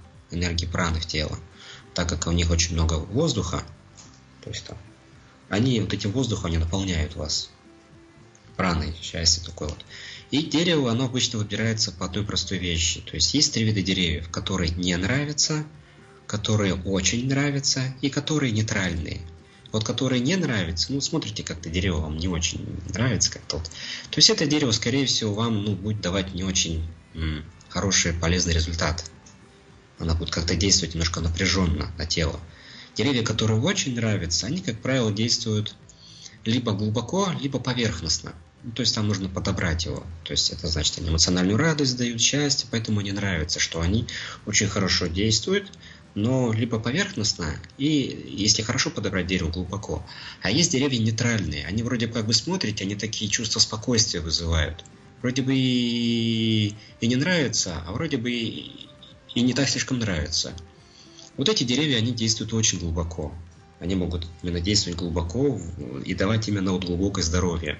Так как у них очень много воздуха, то есть там, вот этим воздухом они наполняют вас. Праной, счастье такое вот. И дерево, оно обычно выбирается по одной простой вещи. То есть есть 3 вида деревьев, которые не нравятся, которые очень нравятся и которые нейтральные. Вот которые не нравятся, смотрите, как-то дерево вам не очень нравится как-то вот. То есть это дерево, скорее всего, вам будет давать не очень хороший, полезный результат. Оно будет как-то действовать немножко напряженно на тело. Деревья, которые очень нравятся, они, как правило, действуют либо глубоко, либо поверхностно. То есть там нужно подобрать его. То есть это значит, они эмоциональную радость дают, счастье, поэтому мне нравится, что они очень хорошо действуют, но либо поверхностно, и если хорошо подобрать дерево, глубоко. А есть деревья нейтральные. Они вроде как бы смотрите, они такие чувства спокойствия вызывают. Вроде бы и не нравится, а вроде бы и не так слишком нравится. Вот эти деревья, они действуют очень глубоко. Они могут именно действовать глубоко и давать именно вот глубокое здоровье.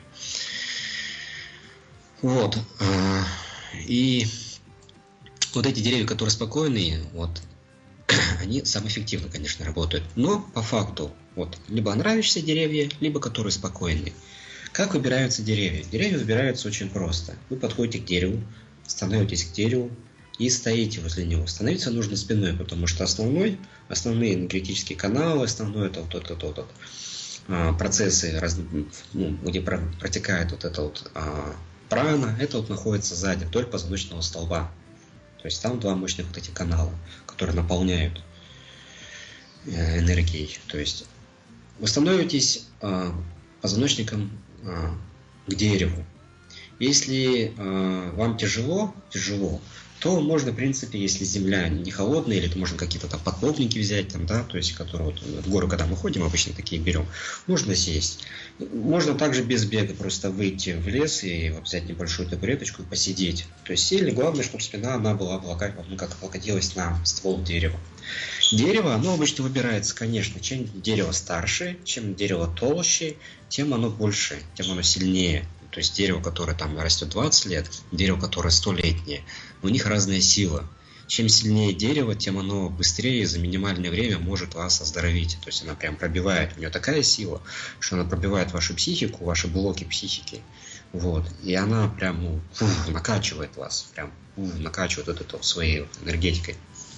Вот. И вот эти деревья, которые спокойные, вот, они самые эффективно, конечно, работают. Но по факту, вот, либо нравящиеся деревья, либо которые спокойные. Как выбираются деревья? Деревья выбираются очень просто. Вы подходите к дереву, становитесь к дереву и стоите возле него. Становиться нужно спиной, потому что основные энергетические каналы, основной это вот процессы, где протекает вот эта вот прана, это вот находится сзади, вдоль позвоночного столба. То есть там 2 мощных вот эти канала, которые наполняют энергией. То есть вы становитесь позвоночником к дереву. Если вам тяжело, то можно, в принципе, если земля не холодная, или то можно какие-то там подполбники взять, там, да, то есть, которые вот в горы, когда мы ходим, обычно такие берем, можно сесть. Можно также без бега просто выйти в лес и взять небольшую табуреточку и посидеть. То есть сели, главное, чтобы спина она была как облокотилась на ствол дерева. Дерево, оно обычно выбирается, конечно, чем дерево старше, чем дерево толще, тем оно больше, тем оно сильнее. То есть дерево, которое там растет 20 лет, дерево, которое 100-летнее, у них разная сила. Чем сильнее дерево, тем оно быстрее за минимальное время может вас оздоровить. То есть она прям пробивает, у нее такая сила, что она пробивает вашу психику, ваши блоки психики. Вот. И она прям накачивает вас, прям накачивает вот это своей энергетикой.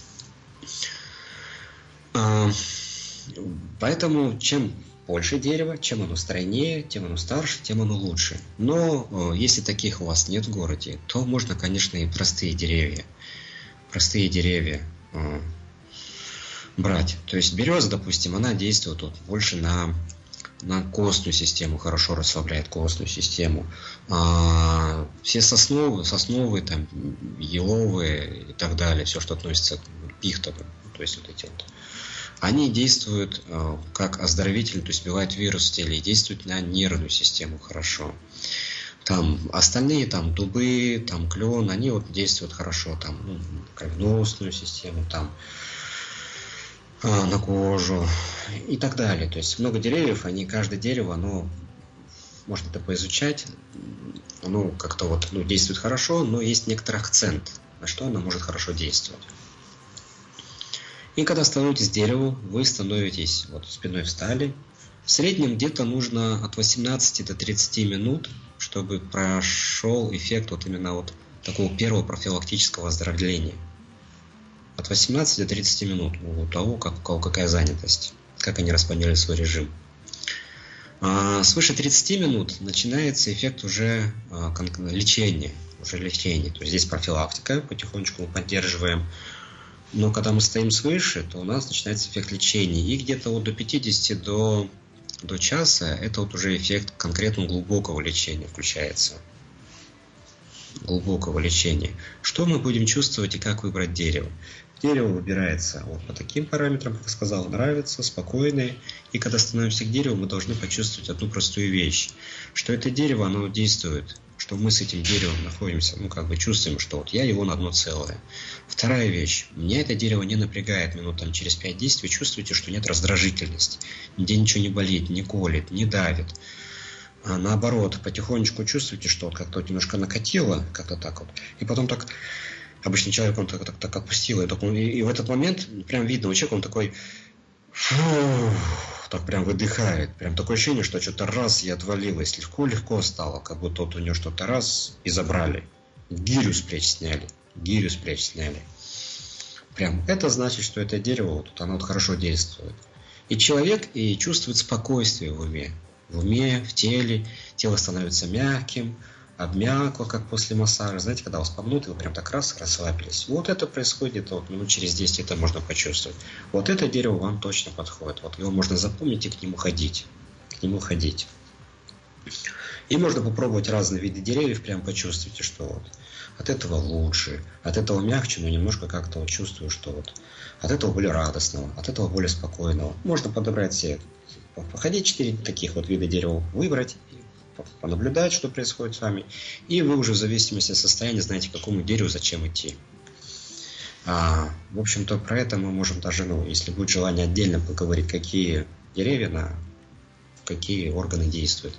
Поэтому чем больше дерева, чем оно стройнее, тем оно старше, тем оно лучше. Но если таких у вас нет в городе, то можно, конечно, и простые деревья брать. То есть береза, допустим, она действует вот больше на костную систему, хорошо расслабляет костную систему. Все сосновые, там, еловые и так далее, все, что относится к пихта, то есть вот эти вот, они действуют как оздоровители, то есть сбивают вирус в теле и действуют на нервную систему хорошо. Там остальные, там дубы, там клен, они вот действуют хорошо, там, ну, кровеносную систему, там, на кожу и так далее. То есть много деревьев, каждое дерево, оно, можно это поизучать, оно как-то вот, ну, действует хорошо, но есть некоторый акцент, на что оно может хорошо действовать. И когда становитесь дереву, вы становитесь, вот спиной встали. В среднем где-то нужно от 18 до 30 минут, чтобы прошел эффект вот именно вот такого первого профилактического оздоровления. От 18 до 30 минут у того, у кого какая занятость, как они распланировали свой режим. Свыше 30 минут начинается эффект уже лечения. То есть здесь профилактика, потихонечку мы поддерживаем. Но когда мы стоим свыше, то у нас начинается эффект лечения. И где-то вот до 50 до часа это вот уже эффект конкретно глубокого лечения включается. Глубокого лечения. Что мы будем чувствовать и как выбрать дерево? Дерево выбирается вот по таким параметрам, как я сказал, нравится, спокойное. И когда становимся к дереву, мы должны почувствовать одну простую вещь, что это дерево, оно действует, что мы с этим деревом находимся, ну как бы чувствуем, что вот я его на одно целое. Вторая вещь, меня это дерево не напрягает минут там, через 5-10, вы чувствуете, что нет раздражительности, нигде ничего не болит, не колет, не давит. А наоборот, потихонечку чувствуете, что вот как-то вот немножко накатило, как-то так вот, и потом так, обычный человек, он так опустил, и в этот момент прям видно, у человека он такой, так прям выдыхает, прям такое ощущение, что что-то раз и отвалилось, легко стало, как будто вот у него что-то раз и забрали, гирю с плеч сняли. Прям это значит, что это дерево, вот, оно вот хорошо действует. И человек и чувствует спокойствие в уме, в теле, тело становится мягким, обмякло, как после массажа. Знаете, когда вас помнут, и вы прям так раз расслабились. Вот это происходит, вот минут через 10 это можно почувствовать. Вот это дерево вам точно подходит. Вот его можно запомнить и к нему ходить. И можно попробовать разные виды деревьев, прям почувствуйте, что вот от этого лучше, от этого мягче, но немножко как-то вот чувствую, что вот от этого более радостного, от этого более спокойного. Можно подобрать все, походить 4 таких вот вида дерева, выбрать, понаблюдать, что происходит с вами, и вы уже в зависимости от состояния знаете, к какому дереву зачем идти. В общем-то, про это мы можем даже, если будет желание, отдельно поговорить, какие деревья на какие органы действуют.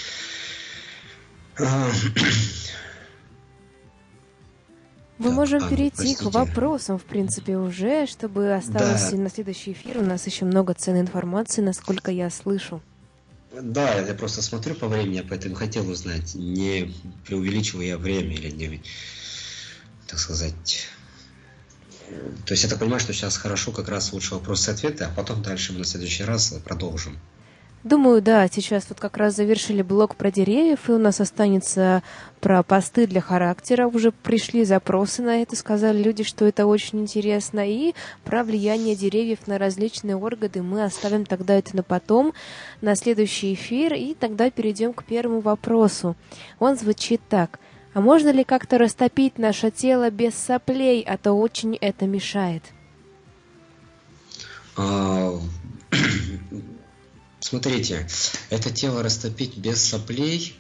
Мы можем перейти к вопросам, в принципе, уже, чтобы осталось на следующий эфир. У нас еще много ценной информации, насколько я слышу. Да, я просто смотрю по времени, я поэтому хотел узнать, не преувеличиваю я время или не, так сказать. То есть я так понимаю, что сейчас хорошо как раз лучше вопросы и ответы, а потом дальше мы на следующий раз продолжим. Думаю, да, сейчас вот как раз завершили блок про деревьев, и у нас останется про посты для характера. Уже пришли запросы на это, сказали люди, что это очень интересно. И про влияние деревьев на различные органы мы оставим тогда это на потом, на следующий эфир, и тогда перейдем к первому вопросу. Он звучит так. А можно ли как-то растопить наше тело без соплей, а то очень это мешает? Смотрите, это тело растопить без соплей,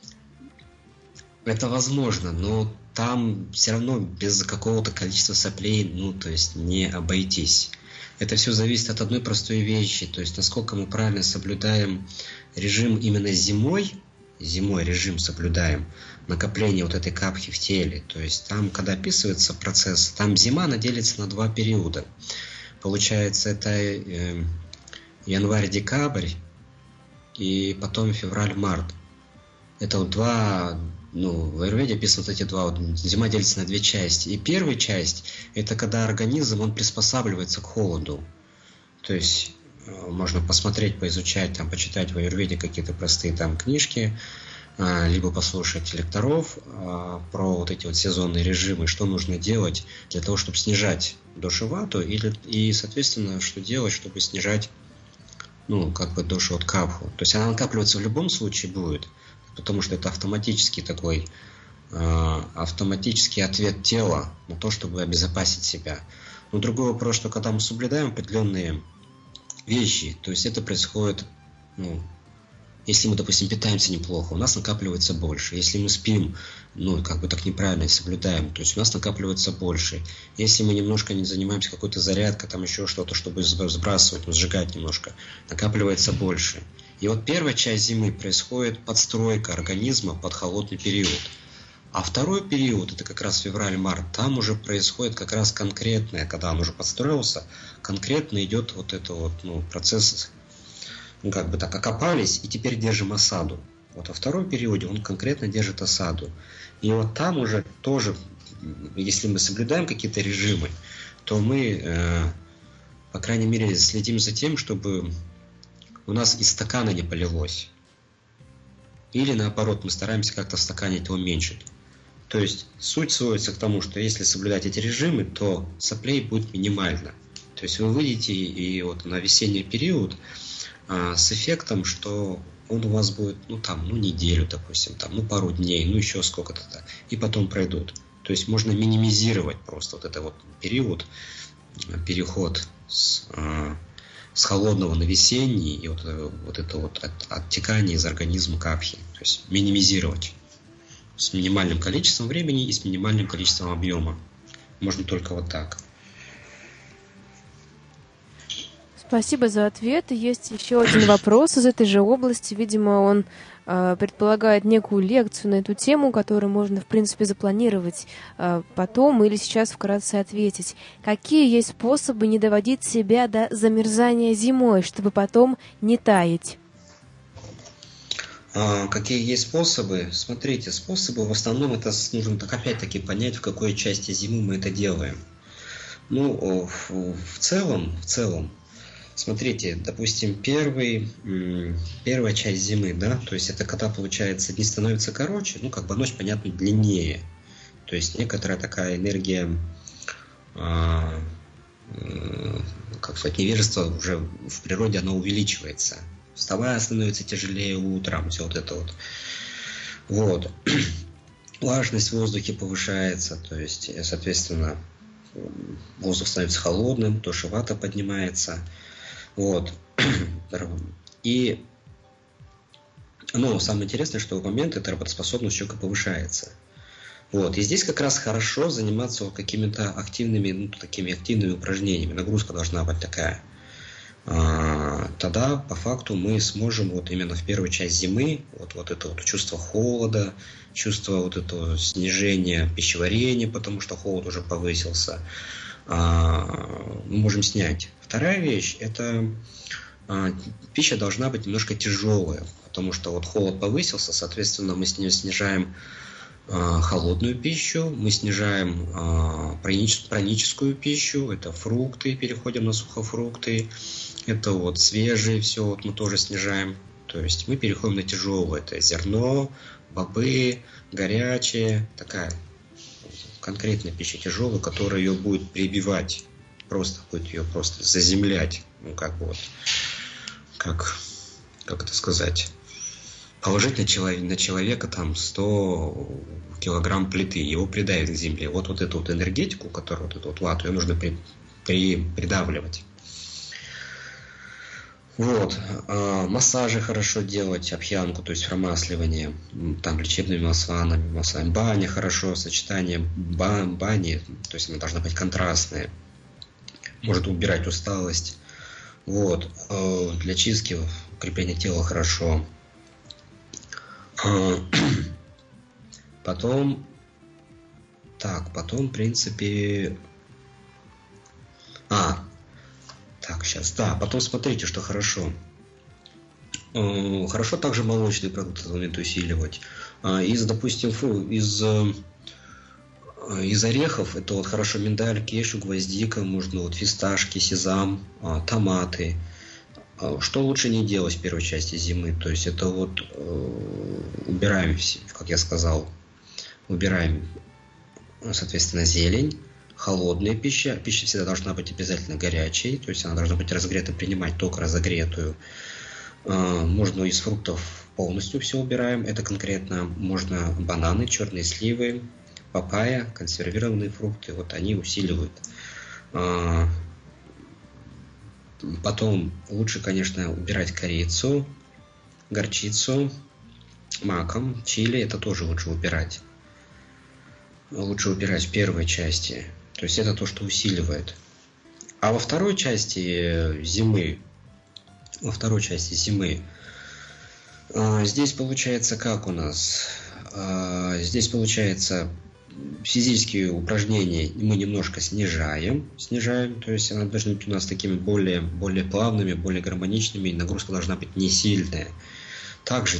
это возможно, но там все равно без какого-то количества соплей, то есть не обойтись. Это все зависит от одной простой вещи, то есть насколько мы правильно соблюдаем режим именно зимой режим соблюдаем, накопление вот этой капхи в теле. То есть там, когда описывается процесс, там зима она делится на 2 периода. Получается, это январь-декабрь и потом февраль-март. Это вот два, в аюрведе описаны вот эти два, зима делится на 2 части. И первая часть, это когда организм, он приспосабливается к холоду. То есть можно посмотреть, поизучать, почитать в аюрведе какие-то простые книжки, либо послушать лекторов про вот эти вот сезонные режимы, что нужно делать для того, чтобы снижать дошу-вату, и, соответственно, что делать, чтобы снижать дошу от капху. То есть она накапливаться в любом случае будет, потому что это автоматический автоматический ответ тела на то, чтобы обезопасить себя. Но другой вопрос, что когда мы соблюдаем определенные вещи, то есть это происходит, ну, если мы, допустим, питаемся неплохо, у нас накапливается больше. Если мы спим, ну, как бы так неправильно соблюдаем, то есть у нас накапливается больше. Если мы немножко не занимаемся какой-то зарядкой, там еще что-то, чтобы сбрасывать, ну, сжигать немножко, накапливается больше. И вот первая часть зимы происходит подстройка организма под холодный период. А второй период, это как раз февраль-март, там уже происходит как раз конкретное, когда он уже подстроился, конкретно идет вот это вот, ну, процесс, ну, как бы так, окопались и теперь держим осаду. Вот во втором периоде он конкретно держит осаду. И вот там уже тоже, если мы соблюдаем какие-то режимы, то мы, по крайней мере, следим за тем, чтобы у нас из стакана не полилось. Или наоборот, мы стараемся как-то в стакане это уменьшить. То есть суть сводится к тому, что если соблюдать эти режимы, то соплей будет минимально. То есть вы выйдете и вот на весенний период с эффектом, что он у вас будет, ну там, ну неделю, допустим, там, ну пару дней, ну еще сколько-то, и потом пройдут. То есть можно минимизировать просто вот этот вот период, переход с холодного на весенний и вот это вот оттекание из организма капхи. То есть минимизировать с минимальным количеством времени и с минимальным количеством объема. Можно только вот так. Спасибо за ответ. Есть еще один вопрос из этой же области. Видимо, он предполагает некую лекцию на эту тему, которую можно, в принципе, запланировать потом или сейчас вкратце ответить. Какие есть способы не доводить себя до замерзания зимой, чтобы потом не таять? Какие есть способы? Смотрите, способы в основном это нужно так опять-таки понять, в какой части зимы мы это делаем. Ну, в целом, смотрите, допустим, первая часть зимы, да, то есть это когда, получается, дни становятся короче, ну, как бы ночь, понятно, длиннее. То есть некоторая такая энергия, как сказать, невежества уже в природе, она увеличивается. Вставая становится тяжелее утром, все вот это вот. Вот. Влажность в воздухе повышается, то есть, соответственно, воздух становится холодным, тошевато поднимается. Вот. И, ну, самое интересное, что в момент эта работоспособность человека повышается. Вот. И здесь как раз хорошо заниматься вот какими-то активными, ну, такими активными упражнениями. Нагрузка должна быть такая. Тогда по факту мы сможем вот именно в первую часть зимы вот это вот чувство холода, чувство вот этого снижения пищеварения, потому что холод уже повысился, мы можем снять. Вторая вещь – это пища должна быть немножко тяжелая, потому что вот холод повысился, соответственно, мы снижаем холодную пищу, мы снижаем праническую пищу, это фрукты, переходим на сухофрукты, это вот свежие, все вот мы тоже снижаем. То есть мы переходим на тяжелое, это зерно, бобы, горячее, такая конкретная пища тяжелая, которая ее будет прибивать, просто будет ее просто заземлять, ну как бы вот, как это сказать, положить на человека там 100 килограмм плиты, его придавит к земле. Вот эту вот энергетику, которую вот эту вот вату, ее нужно придавливать. Вот. Массажи хорошо делать, абхьянку, то есть промасливание, там лечебными маслами, баня хорошо, сочетание бани, то есть она должна быть контрастная, может убирать усталость. Вот. Для чистки, укрепления тела хорошо. Потом, в принципе, потом смотрите, что хорошо. Хорошо также молочные продукты усиливать. Допустим, из орехов, это вот хорошо миндаль, кешью, гвоздика, можно вот фисташки, сезам, томаты. Что лучше не делать в первой части зимы? То есть это вот убираем, как я сказал, соответственно, зелень, холодная пища. Пища всегда должна быть обязательно горячей, то есть она должна быть разогрета, принимать только разогретую. Можно из фруктов полностью все убираем. Это конкретно можно бананы, черные сливы, папайя, консервированные фрукты. Вот они усиливают А, Потом лучше, конечно, убирать корицу, горчицу, маком, чили. Это тоже лучше убирать. Лучше убирать в первой части. То есть это то, что усиливает. А во второй части зимы, здесь получается как у нас? Здесь получается физические упражнения мы немножко снижаем, то есть они должны быть у нас такими более плавными, более гармоничными, и нагрузка должна быть не сильная. Также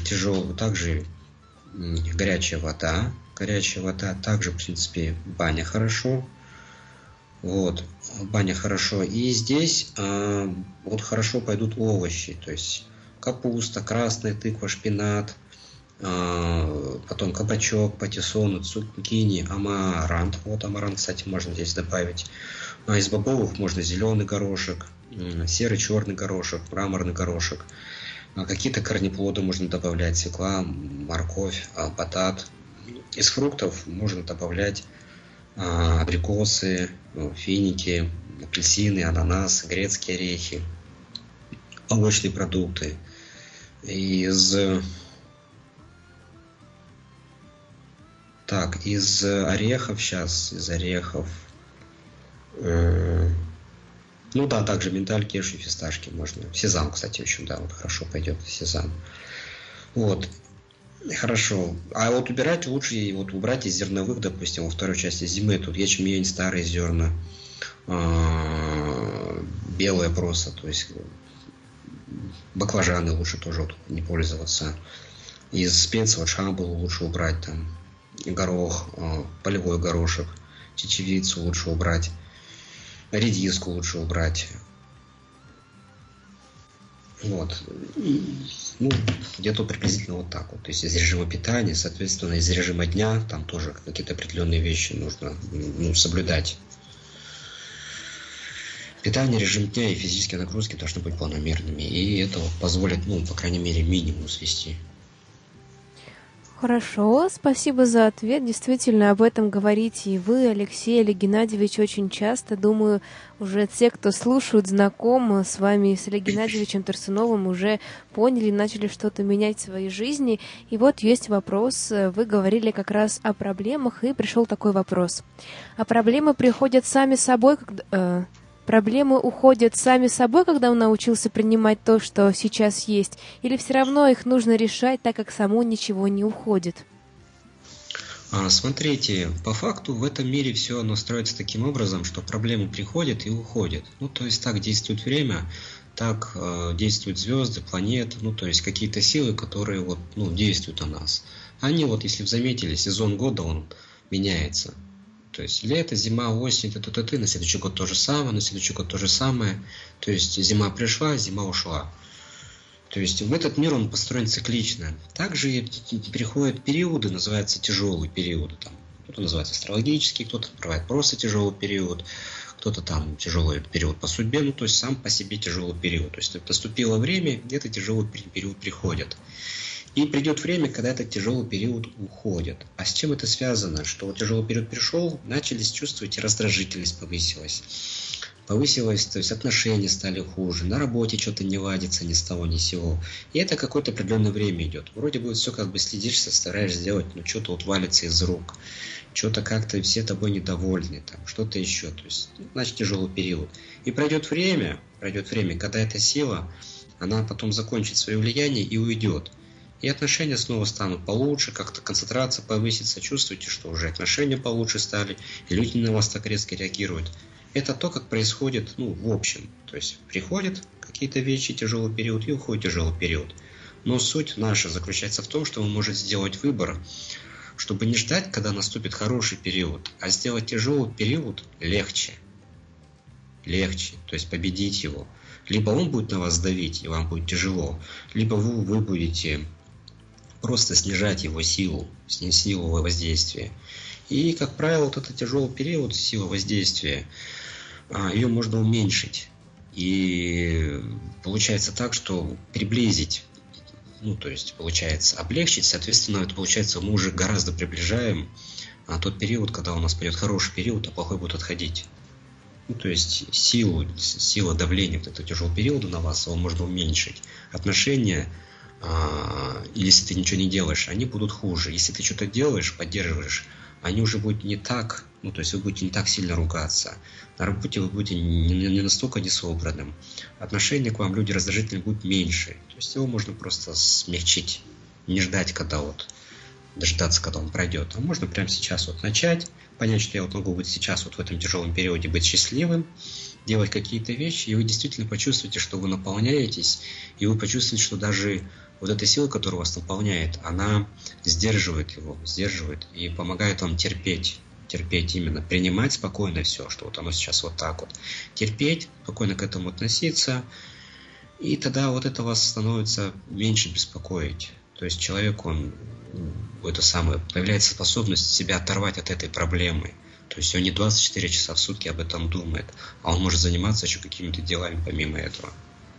горячая вода, также, в принципе, баня хорошо. Вот, баня хорошо. И здесь вот хорошо пойдут овощи, то есть капуста, красная тыква, шпинат, потом кабачок, патиссон, цукини, амарант. Вот амарант, кстати, можно здесь добавить. Из бобовых можно зеленый горошек, серый, черный горошек, мраморный горошек. Какие-то корнеплоды можно добавлять, свекла, морковь, батат. Из фруктов можно добавлять абрикосы, финики, апельсины, ананасы, грецкие орехи, молочные продукты. Из орехов, ну да, также миндаль, кешью, фисташки можно. Сезам, кстати, очень, да, вот хорошо пойдет сезам. Вот. Хорошо. А вот убирать лучше, вот убрать из зерновых, допустим, во второй части зимы, тут ячмень, старые зерна, белые просто, то есть баклажаны лучше тоже вот не пользоваться. Из специй вот шамбалу лучше убрать, там, горох, полевой горошек, чечевицу лучше убрать, редиску лучше убрать. Вот. Ну, где-то приблизительно вот так вот. То есть из режима питания, соответственно, из режима дня, там тоже какие-то определенные вещи нужно соблюдать. Питание, режим дня и физические нагрузки должны быть планомерными. И это позволит, по крайней мере, минимум свести. Хорошо, спасибо за ответ. Действительно, об этом говорите и вы, Алексей Олег Геннадьевич, очень часто. Думаю, уже те, кто слушают, знакомы с вами, с Олегом Геннадьевичем Тарсуновым, уже поняли, начали что-то менять в своей жизни. И вот есть вопрос. Вы говорили как раз о проблемах, и пришел такой вопрос. А проблемы приходят сами собой, Проблемы уходят сами собой, когда он научился принимать то, что сейчас есть, или все равно их нужно решать, так как само ничего не уходит? Смотрите, по факту в этом мире все оно строится таким образом, что проблемы приходят и уходят. То есть так действует время, так действуют звезды, планеты, то есть какие-то силы, которые действуют на нас. Они если вы заметили, сезон года он меняется. То есть лето, зима, осень, на следующий год то же самое, на следующий год то же самое. То есть зима пришла, зима ушла. То есть в этот мир он построен циклично. Также приходят периоды, называются тяжелые периоды. Кто-то называется астрологический, кто-то называет просто тяжелый период, кто-то там тяжелый период по судьбе, то есть сам по себе тяжелый период. То есть наступило время, где-то тяжелый период приходит. И придет время, когда этот тяжелый период уходит. А с чем это связано? Что тяжелый период пришел, начались чувствовать, раздражительность повысилась. То есть отношения стали хуже, на работе что-то не ладится ни с того ни с сего. И это какое-то определенное время идет. Вроде бы все следишься, стараешься сделать, но что-то валится из рук. Что-то как-то все тобой недовольны, что-то еще. То есть, значит, тяжелый период. И пройдет время, когда эта сила, она потом закончит свое влияние и уйдет. И отношения снова станут получше, как-то концентрация повысится, чувствуете, что уже отношения получше стали, и люди на вас так резко реагируют. Это то, как происходит, в общем. То есть приходят какие-то вещи, тяжелый период, и уходит тяжелый период. Но суть наша заключается в том, что вы можете сделать выбор, чтобы не ждать, когда наступит хороший период, а сделать тяжелый период легче. То есть победить его. Либо он будет на вас давить, и вам будет тяжело, либо вы будете просто снижать его силу воздействия. И, как правило, этот тяжелый период, сила воздействия, ее можно уменьшить. И получается так, что приблизить, то есть получается облегчить, соответственно, это получается мы уже гораздо приближаем тот период, когда у нас пойдет хороший период, а плохой будет отходить. Ну, то есть сила давления вот этого тяжелого периода на вас, его можно уменьшить. Отношения, если ты ничего не делаешь, они будут хуже. Если ты что-то делаешь, поддерживаешь, они уже будут не так, ну, то есть вы будете не так сильно ругаться. На работе вы будете не настолько несобранным. Отношения к вам, люди раздражительные, будут меньше. То есть его можно просто смягчить, не ждать, дождаться, когда он пройдет. А можно прямо сейчас начать, понять, что я могу быть сейчас в этом тяжелом периоде, быть счастливым, делать какие-то вещи, и вы действительно почувствуете, что вы наполняетесь, и вы почувствуете, что даже вот эта сила, которая вас наполняет, она сдерживает и помогает вам терпеть именно, принимать спокойно все, что вот оно сейчас вот так вот, терпеть, спокойно к этому относиться, и тогда вот это вас становится меньше беспокоить. То есть человек, появляется способность себя оторвать от этой проблемы. То есть он не 24 часа в сутки об этом думает, а он может заниматься еще какими-то делами помимо этого.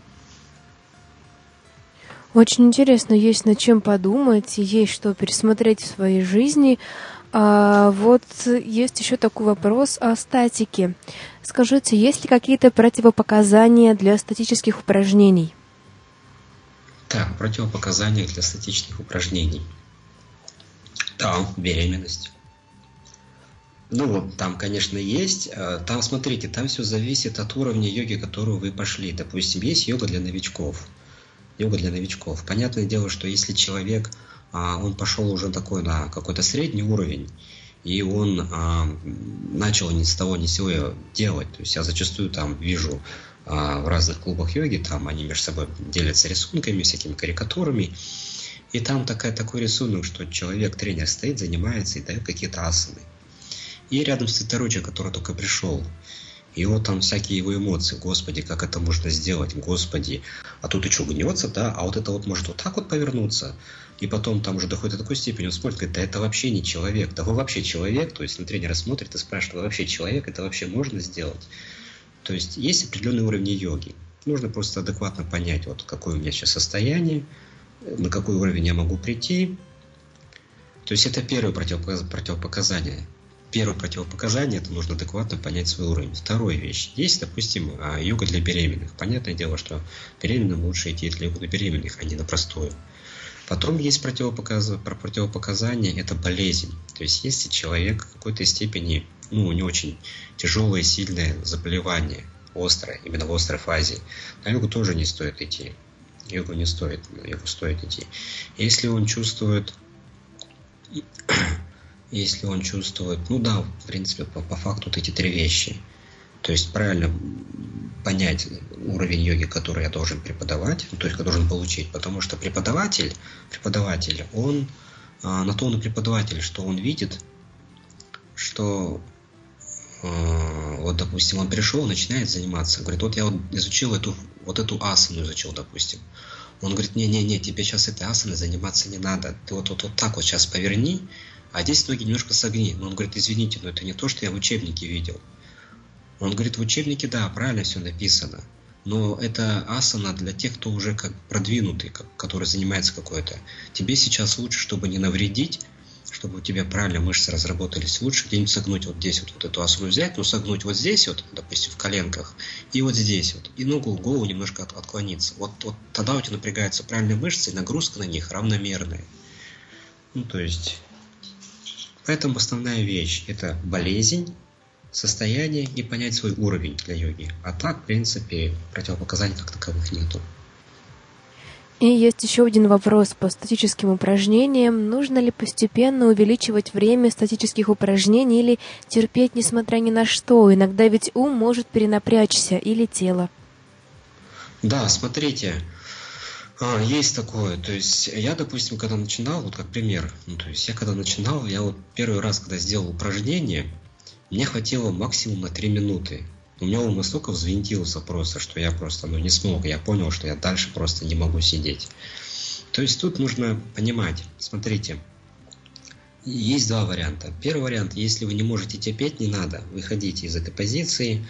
Очень интересно, есть над чем подумать, есть что пересмотреть в своей жизни. Вот есть еще такой вопрос о статике. Скажите, есть ли какие-то противопоказания для статических упражнений? Так, противопоказания для статичных упражнений. Да, беременность. Там, конечно, есть. Там, смотрите, там все зависит от уровня йоги, которую вы пошли. Допустим, есть йога для новичков. Понятное дело, что если человек, он пошел уже такой на какой-то средний уровень, и он начал ни с того ни с сего делать. То есть я зачастую там вижу в разных клубах йоги, там они между собой делятся рисунками, всякими карикатурами. И там такой рисунок, что человек, тренер стоит, занимается и дает какие-то асаны. И рядом стоит второй человек, который только пришел. И вот там всякие его эмоции. Господи, как это можно сделать? Господи, а тут и что, гнется, да? А вот это вот может вот так вот повернуться. И потом там уже доходит до такой степени, он смотрит, говорит, да это вообще не человек. Да вы вообще человек. То есть на тренера смотрит и спрашивает, вы вообще человек? Это вообще можно сделать? То есть есть определенный уровень йоги. Нужно просто адекватно понять, вот какое у меня сейчас состояние, на какой уровень я могу прийти. То есть это первое противопоказание. Первое противопоказание – это нужно адекватно понять свой уровень. Вторая вещь. Есть, допустим, йога для беременных. Понятное дело, что беременным лучше идти для йога для беременных, а не на простую. Потом есть противопоказание – это болезнь. То есть если человек в какой-то степени, у него очень тяжелое, сильное заболевание, острое, именно в острой фазе, на йогу тоже не стоит идти. Йогу стоит идти. Если он чувствует, в принципе, по факту вот эти три вещи. То есть правильно понять уровень йоги, который я должен преподавать, то есть, который должен получить. Потому что преподаватель, он на то он и преподаватель, что он видит, что вот, допустим, он пришел, начинает заниматься, говорит, вот я изучил эту асану, допустим. Он говорит, не, тебе сейчас этой асаной заниматься не надо. Ты вот так вот сейчас поверни, а здесь ноги немножко согни. Но он говорит, извините, но это не то, что я в учебнике видел. Он говорит, в учебнике, да, правильно все написано. Но это асана для тех, кто уже как продвинутый, который занимается какой-то. Тебе сейчас лучше, чтобы не навредить, чтобы у тебя правильно мышцы разработались лучше, где-нибудь согнуть вот здесь вот эту асану взять, но согнуть вот здесь вот, допустим, в коленках, и вот здесь вот, и голову немножко отклониться. Вот тогда у тебя напрягаются правильные мышцы, и нагрузка на них равномерная. То есть, поэтому основная вещь – это болезнь, состояние и понять свой уровень для йоги. А так, в принципе, противопоказаний как таковых нету. И есть еще один вопрос по статическим упражнениям. Нужно ли постепенно увеличивать время статических упражнений или терпеть, несмотря ни на что? Иногда ведь ум может перенапрячься или тело. Да, смотрите, есть такое. То есть я, допустим, когда начинал, вот как пример, я вот первый раз, когда сделал упражнение, мне хватило максимум на 3 минуты. У меня ум настолько взвинтился просто, что я просто не смог. Я понял, что я дальше просто не могу сидеть. То есть тут нужно понимать, смотрите, есть два варианта. Первый вариант, если вы не можете терпеть, не надо. Выходите из этой позиции,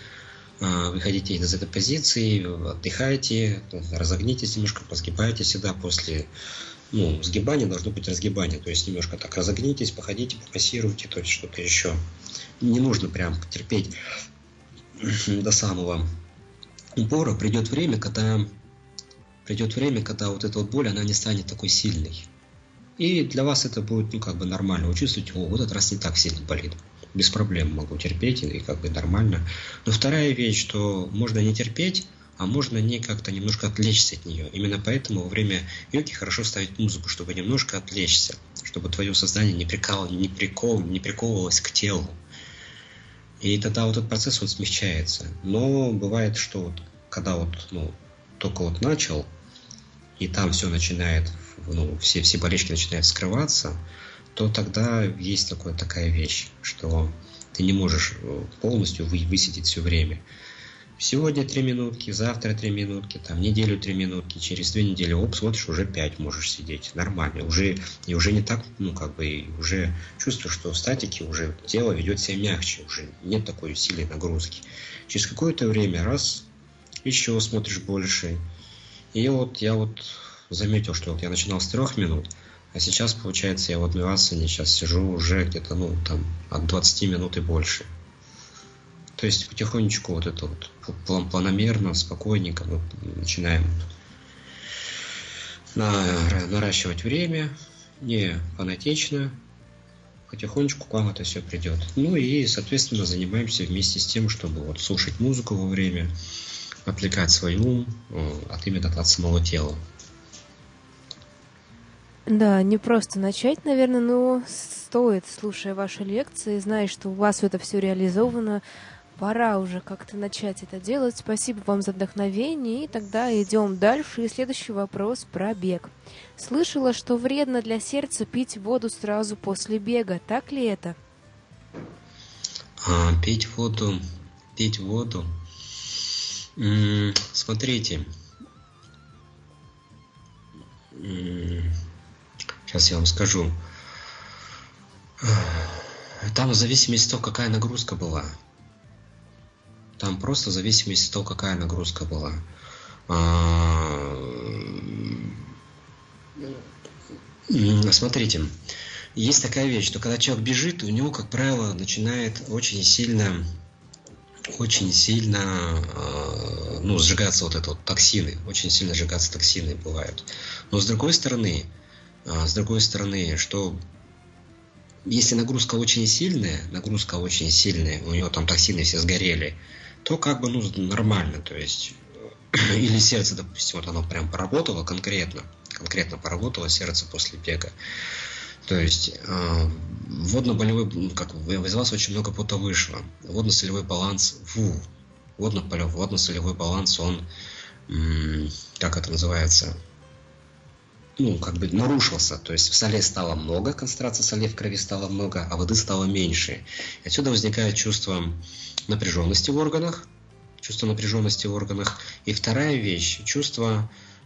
отдыхайте, разогнитесь немножко, посгибайте всегда после сгибания должно быть разгибание. То есть немножко так разогнитесь, походите, помассируйте, то есть что-то еще. Не нужно прям терпеть до самого упора, придет время, когда вот эта вот боль, она не станет такой сильной. И для вас это будет, нормально. Вы чувствуете, вот этот раз не так сильно болит. Без проблем могу терпеть, и нормально. Но вторая вещь, что можно не терпеть, а можно как-то немножко отвлечься от нее. Именно поэтому во время йоги хорошо ставить музыку, чтобы немножко отвлечься, чтобы твое сознание не приковывалось к телу. И тогда вот этот процесс, он смягчается. Но бывает, что когда только начал, и там все начинает, все болечки начинают скрываться, то тогда есть такая вещь, что ты не можешь полностью высидеть все время. Сегодня 3 минутки, завтра 3 минутки, неделю 3 минутки, через 2 недели, смотришь, уже 5 можешь сидеть. Нормально. И уже не так, и уже чувствуешь, что в статике уже тело ведет себя мягче, уже нет такой сильной нагрузки. Через какое-то время еще смотришь больше. И я заметил, что я начинал с 3 минут, а сейчас, получается, я в вивассане сейчас сижу уже где-то, от 20 минут и больше. То есть потихонечку планомерно, спокойненько начинаем наращивать время, не фанатично, потихонечку к вам это все придет. И, соответственно, занимаемся вместе с тем, чтобы слушать музыку во время, отвлекать свой ум от самого тела. Да, не просто начать, наверное, но стоит, слушая ваши лекции, зная, что у вас это все реализовано, пора уже как-то начать это делать. Спасибо вам за вдохновение. И тогда идем дальше. И следующий вопрос про бег. Слышала, что вредно для сердца пить воду сразу после бега. Так ли это? Пить воду. Смотрите. Сейчас я вам скажу. Там в зависимости от того, какая нагрузка была. Там просто в зависимости от того, какая нагрузка была. Смотрите, есть такая вещь, что когда человек бежит, у него, как правило, начинает очень сильно сжигаться токсины. Очень сильно сжигаться токсины бывают. Но с другой стороны, что если нагрузка очень сильная, у него там токсины все сгорели, то нормально, то есть или сердце, допустим, оно прям поработало конкретно поработало сердце после бега. То есть водно-болевой, из вас очень много пота вышло. Водно-солевой баланс, водно-солевой баланс, он, как это называется, нарушился. То есть в солей стало много, концентрация солей в крови стало много, а воды стало меньше. И отсюда возникает чувство напряженности в органах. И вторая вещь, чувство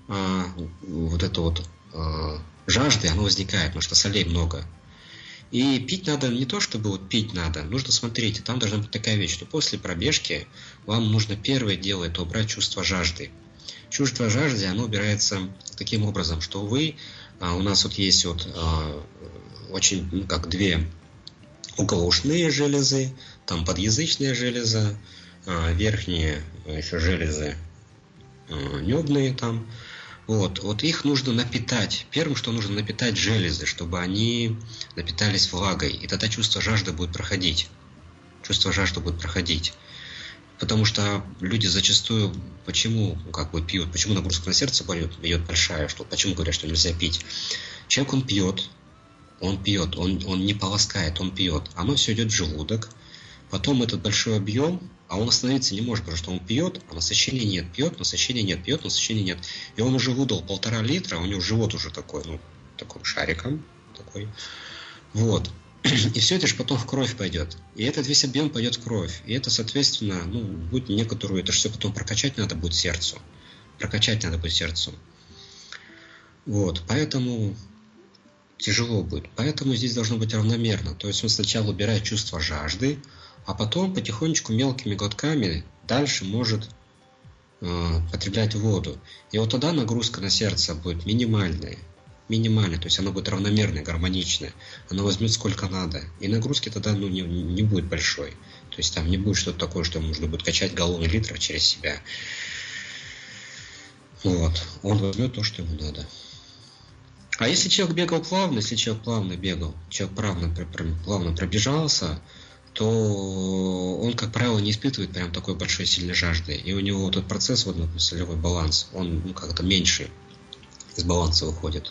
жажды, оно возникает, потому что солей много. И пить надо не то, чтобы пить надо, нужно смотреть. Там должна быть такая вещь, что после пробежки вам нужно первое дело это убрать чувство жажды. Чувство жажды, оно убирается таким образом, что у нас есть очень, две околоушные железы, там подъязычная железа, верхние еще железы небные там. Вот их нужно напитать. Первым, что нужно напитать железы, чтобы они напитались влагой. И тогда чувство жажды будет проходить. Потому что люди зачастую почему пьют, почему нагрузка на сердце бьет большая, почему говорят, что нельзя пить. Человек, он пьет, он не полоскает, он пьет. Оно все идет в желудок. Потом этот большой объем, а он остановиться не может, потому что он пьет, а насыщения нет, пьет, насыщения нет. И он уже выдал 1,5 литра, у него живот уже такой шариком. Вот. И все это же потом в кровь пойдет. И этот весь объем пойдет в кровь. И это, соответственно, будет некоторую, это же все потом прокачать надо будет сердцу. Вот. Поэтому тяжело будет. Поэтому здесь должно быть равномерно. То есть он сначала убирает чувство жажды, а потом потихонечку мелкими глотками дальше может потреблять воду. И вот тогда нагрузка на сердце будет минимальная. То есть она будет равномерная, гармоничная. Она возьмет сколько надо. И нагрузки тогда не будет большой. То То есть там не будет что-то такое, что нужно будет качать галлоны литров через себя. Вот. Он возьмет то, что ему надо. А если человек бегал плавно, если человек плавно бегал, человек плавно пробежался, то он, как правило, не испытывает прям такой большой сильной жажды. И у него вот этот процесс, водно-солевой баланс, он как-то меньше из баланса выходит.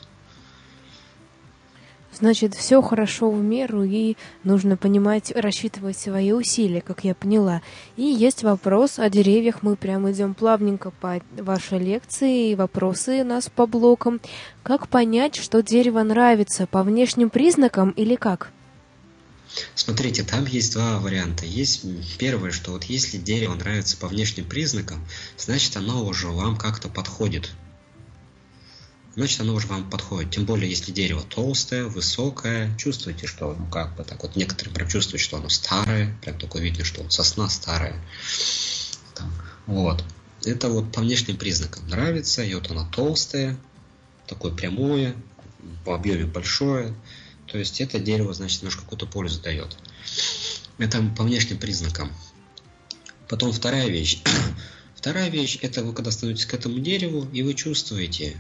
Значит, все хорошо в меру, и нужно понимать, рассчитывать свои усилия, как я поняла. И есть вопрос о деревьях. Мы прям идем плавненько по вашей лекции, и вопросы у нас по блокам. Как понять, что дерево нравится? По внешним признакам или как? Смотрите, там есть два варианта. Есть первое, что вот если дерево нравится по внешним признакам, значит оно уже вам как-то подходит. Значит, оно уже вам подходит. Тем более, если дерево толстое, высокое, чувствуете, что как бы так вот некоторые прям чувствуют, что оно старое, прям такое видно, что вот сосна старая. Вот. Это вот по внешним признакам нравится, и вот оно толстое, такое прямое, по объеме большое. То есть это дерево, значит, немножко какую-то пользу дает. Это по внешним признакам. Потом вторая вещь. Вторая вещь, это вы когда становитесь к этому дереву, и вы чувствуете,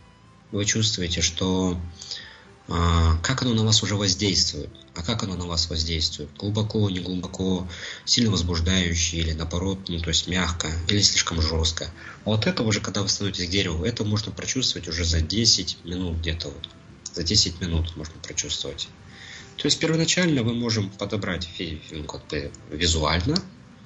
что как оно на вас уже воздействует. А как оно на вас воздействует? Глубоко, не глубоко, сильно возбуждающе или наоборот, то есть мягко или слишком жестко. А вот это уже, когда вы становитесь к дереву, это можно прочувствовать уже за 10 минут где-то вот. За 10 минут можно прочувствовать. То есть первоначально мы можем подобрать как бы визуально.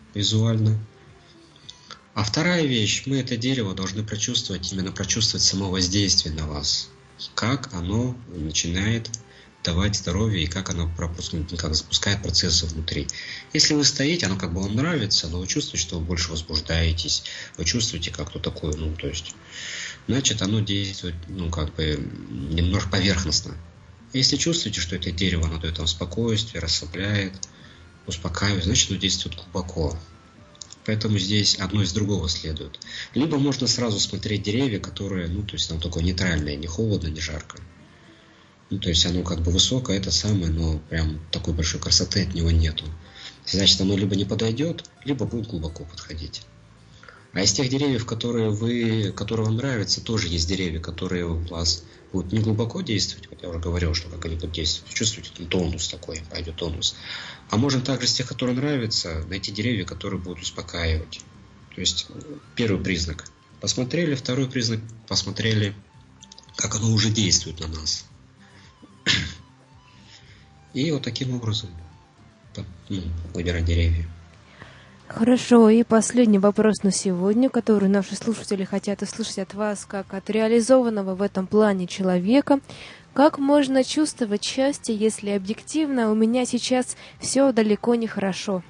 А вторая вещь, мы это дерево должны прочувствовать, именно прочувствовать само воздействие на вас. Как оно начинает давать здоровье и как оно как запускает процессы внутри. Если вы стоите, оно как бы вам нравится, но вы чувствуете, что вы больше возбуждаетесь, вы чувствуете как-то такое, то есть, значит, оно действует, как бы немножко поверхностно. Если чувствуете, что это дерево, оно дает вам спокойствие, расслабляет, успокаивает, значит, оно действует глубоко. Поэтому здесь одно из другого следует. Либо можно сразу смотреть деревья, которые, то есть оно такое нейтральное, не холодно, не жарко. То есть оно как бы высокое, это самое, но прям такой большой красоты от него нету. Значит, оно либо не подойдет, либо будет глубоко подходить. А из тех деревьев, которые вам нравятся, тоже есть деревья, которые у вас будут не глубоко действовать. Вот я уже говорил, что как они будут действовать. Чувствуете, тонус такой, пойдет тонус. А можно также из тех, которые нравятся, найти деревья, которые будут успокаивать. То есть первый признак посмотрели, второй признак посмотрели, как оно уже действует на нас. И вот таким образом выбирать деревья. Хорошо, и последний вопрос на сегодня, который наши слушатели хотят услышать от вас, как от реализованного в этом плане человека. Как можно чувствовать счастье, если объективно у меня сейчас все далеко не хорошо?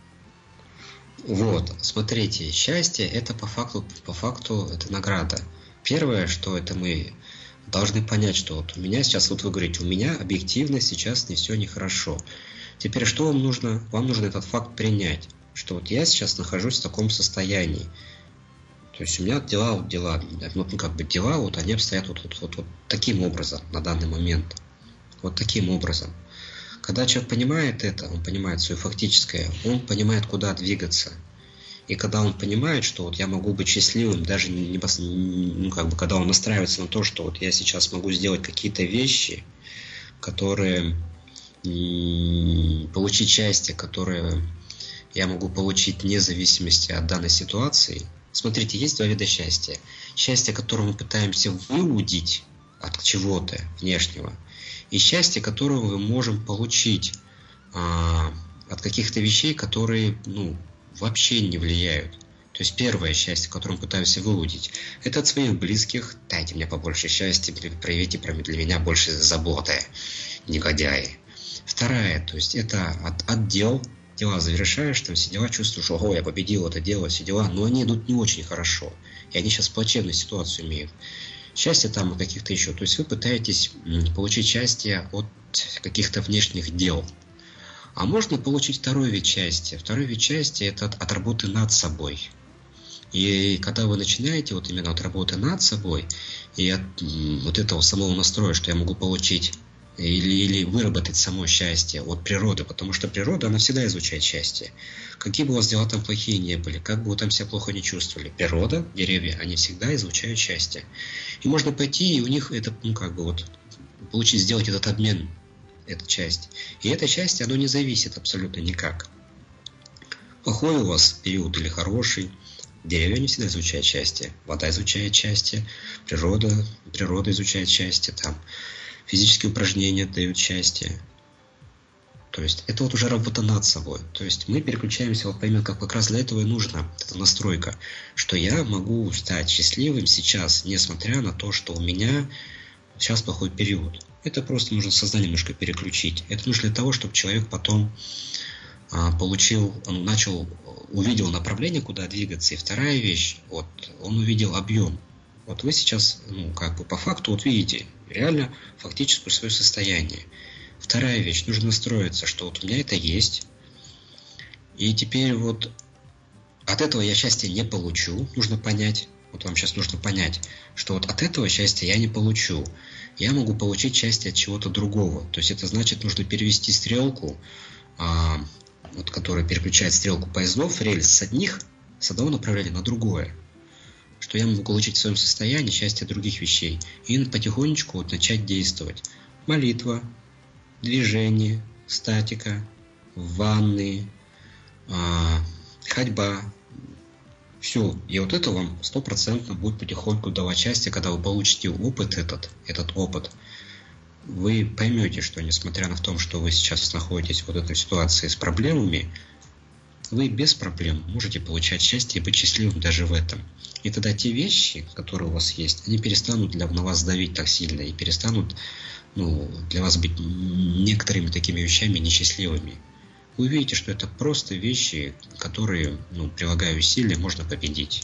Вот, смотрите, счастье это по факту это награда. Первое, что это мы должны понять, что вот у меня сейчас, вот вы говорите, у меня объективно сейчас не все нехорошо. Теперь что вам нужно? Вам нужно этот факт принять, что вот я сейчас нахожусь в таком состоянии. То есть у меня дела, вот они обстоят вот таким образом на данный момент. Вот таким образом. Когда человек понимает это, он понимает свое фактическое, он понимает, куда двигаться. И когда он понимает, что вот я могу быть счастливым, даже когда он настраивается на то, что вот я сейчас могу сделать какие-то вещи, которые получить счастье, которое я могу получить вне зависимости от данной ситуации. Смотрите, есть два вида счастья. Счастье, которое мы пытаемся выудить от чего-то внешнего, и счастье, которое мы можем получить от каких-то вещей, которые вообще не влияют. То есть первое счастье, которое мы пытаемся выудить, это от своих близких. Дайте мне побольше счастья, проявите для меня больше заботы, негодяи. Вторая, то есть это от дел. Дела завершаешь, там все дела чувствуешь, ого, я победил это дело, все дела, но они идут не очень хорошо. И они сейчас плачевную ситуацию имеют. Счастье там и каких-то еще. То есть вы пытаетесь получить счастье от каких-то внешних дел. А можно получить второй вид счастья. Второй вид счастья – это от работы над собой. И когда вы начинаете вот именно от работы над собой и от вот этого самого настроя, что я могу получить или выработать само счастье от природы, потому что природа, она всегда изучает счастье. Какие бы у вас дела там плохие не были, как бы вы там себя плохо не чувствовали, природа, деревья, они всегда изучают счастье. И можно пойти, и у них это, получить, сделать этот обмен, эта часть. И это счастье, оно не зависит абсолютно никак. Плохой у вас период или хороший, деревья не всегда изучают счастье, вода изучает счастье, природа изучает счастье, там физические упражнения дают счастье. То есть это вот уже работа над собой. То есть мы переключаемся, вот поймем, как раз для этого и нужна эта настройка, что я могу стать счастливым сейчас, несмотря на то, что у меня сейчас плохой период. Это просто нужно сознание немножко переключить. Это нужно для того, чтобы человек потом увидел направление, куда двигаться. И вторая вещь, вот, он увидел объем. Вот вы сейчас, по факту, вот видите, реально фактическое свое состояние. Вторая вещь, нужно настроиться, что вот у меня это есть. И теперь вот от этого я счастья не получу. Нужно понять, вот вам сейчас нужно понять, что вот от этого счастья я не получу. Я могу получить счастье от чего-то другого. То есть это значит, нужно перевести стрелку, которая переключает стрелку поездов, рельс с одного направления на другое. Что я могу получить в своем состоянии счастье от других вещей. И потихонечку начать действовать. Молитва, движение, статика, ванны, ходьба. Все. И вот это вам 100% будет потихоньку давать счастье, когда вы получите этот опыт. Вы поймете, что несмотря на то, что вы сейчас находитесь в этой ситуации с проблемами, вы без проблем можете получать счастье и быть счастливым даже в этом. И тогда те вещи, которые у вас есть, они перестанут на вас давить так сильно и перестанут для вас быть некоторыми такими вещами несчастливыми. Вы увидите, что это просто вещи, которые, прилагая усилия, можно победить.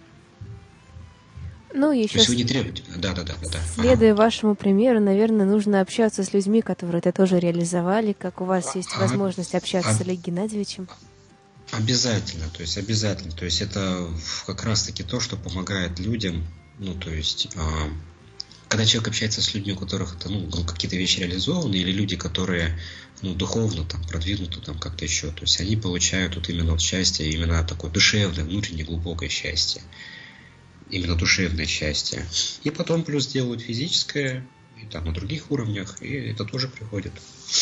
Еще то есть вы не требуете. Да. Следуя вашему примеру, наверное, нужно общаться с людьми, которые это тоже реализовали, как у вас есть возможность общаться с Олегом Геннадьевичем. Обязательно. То есть это как раз-таки то, что помогает людям, когда человек общается с людьми, у которых какие-то вещи реализованы, или люди, которые духовно продвинуты как-то еще, то есть они получают именно счастье, именно такое душевное, внутреннее, глубокое счастье. Именно душевное счастье. И потом плюс делают физическое, и на других уровнях, и это тоже приходит.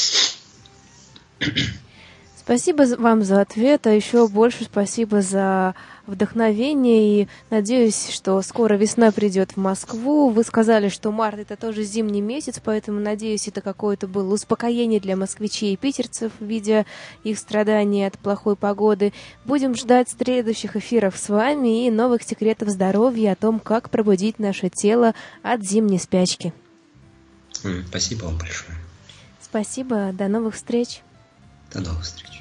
Спасибо вам за ответ, а еще больше спасибо за вдохновение, и надеюсь, что скоро весна придет в Москву. Вы сказали, что март — это тоже зимний месяц, поэтому, надеюсь, это какое-то было успокоение для москвичей и питерцев, видя их страдания от плохой погоды. Будем ждать следующих эфиров с вами и новых секретов здоровья о том, как пробудить наше тело от зимней спячки. Спасибо вам большое. Спасибо, до новых встреч. До новых встреч.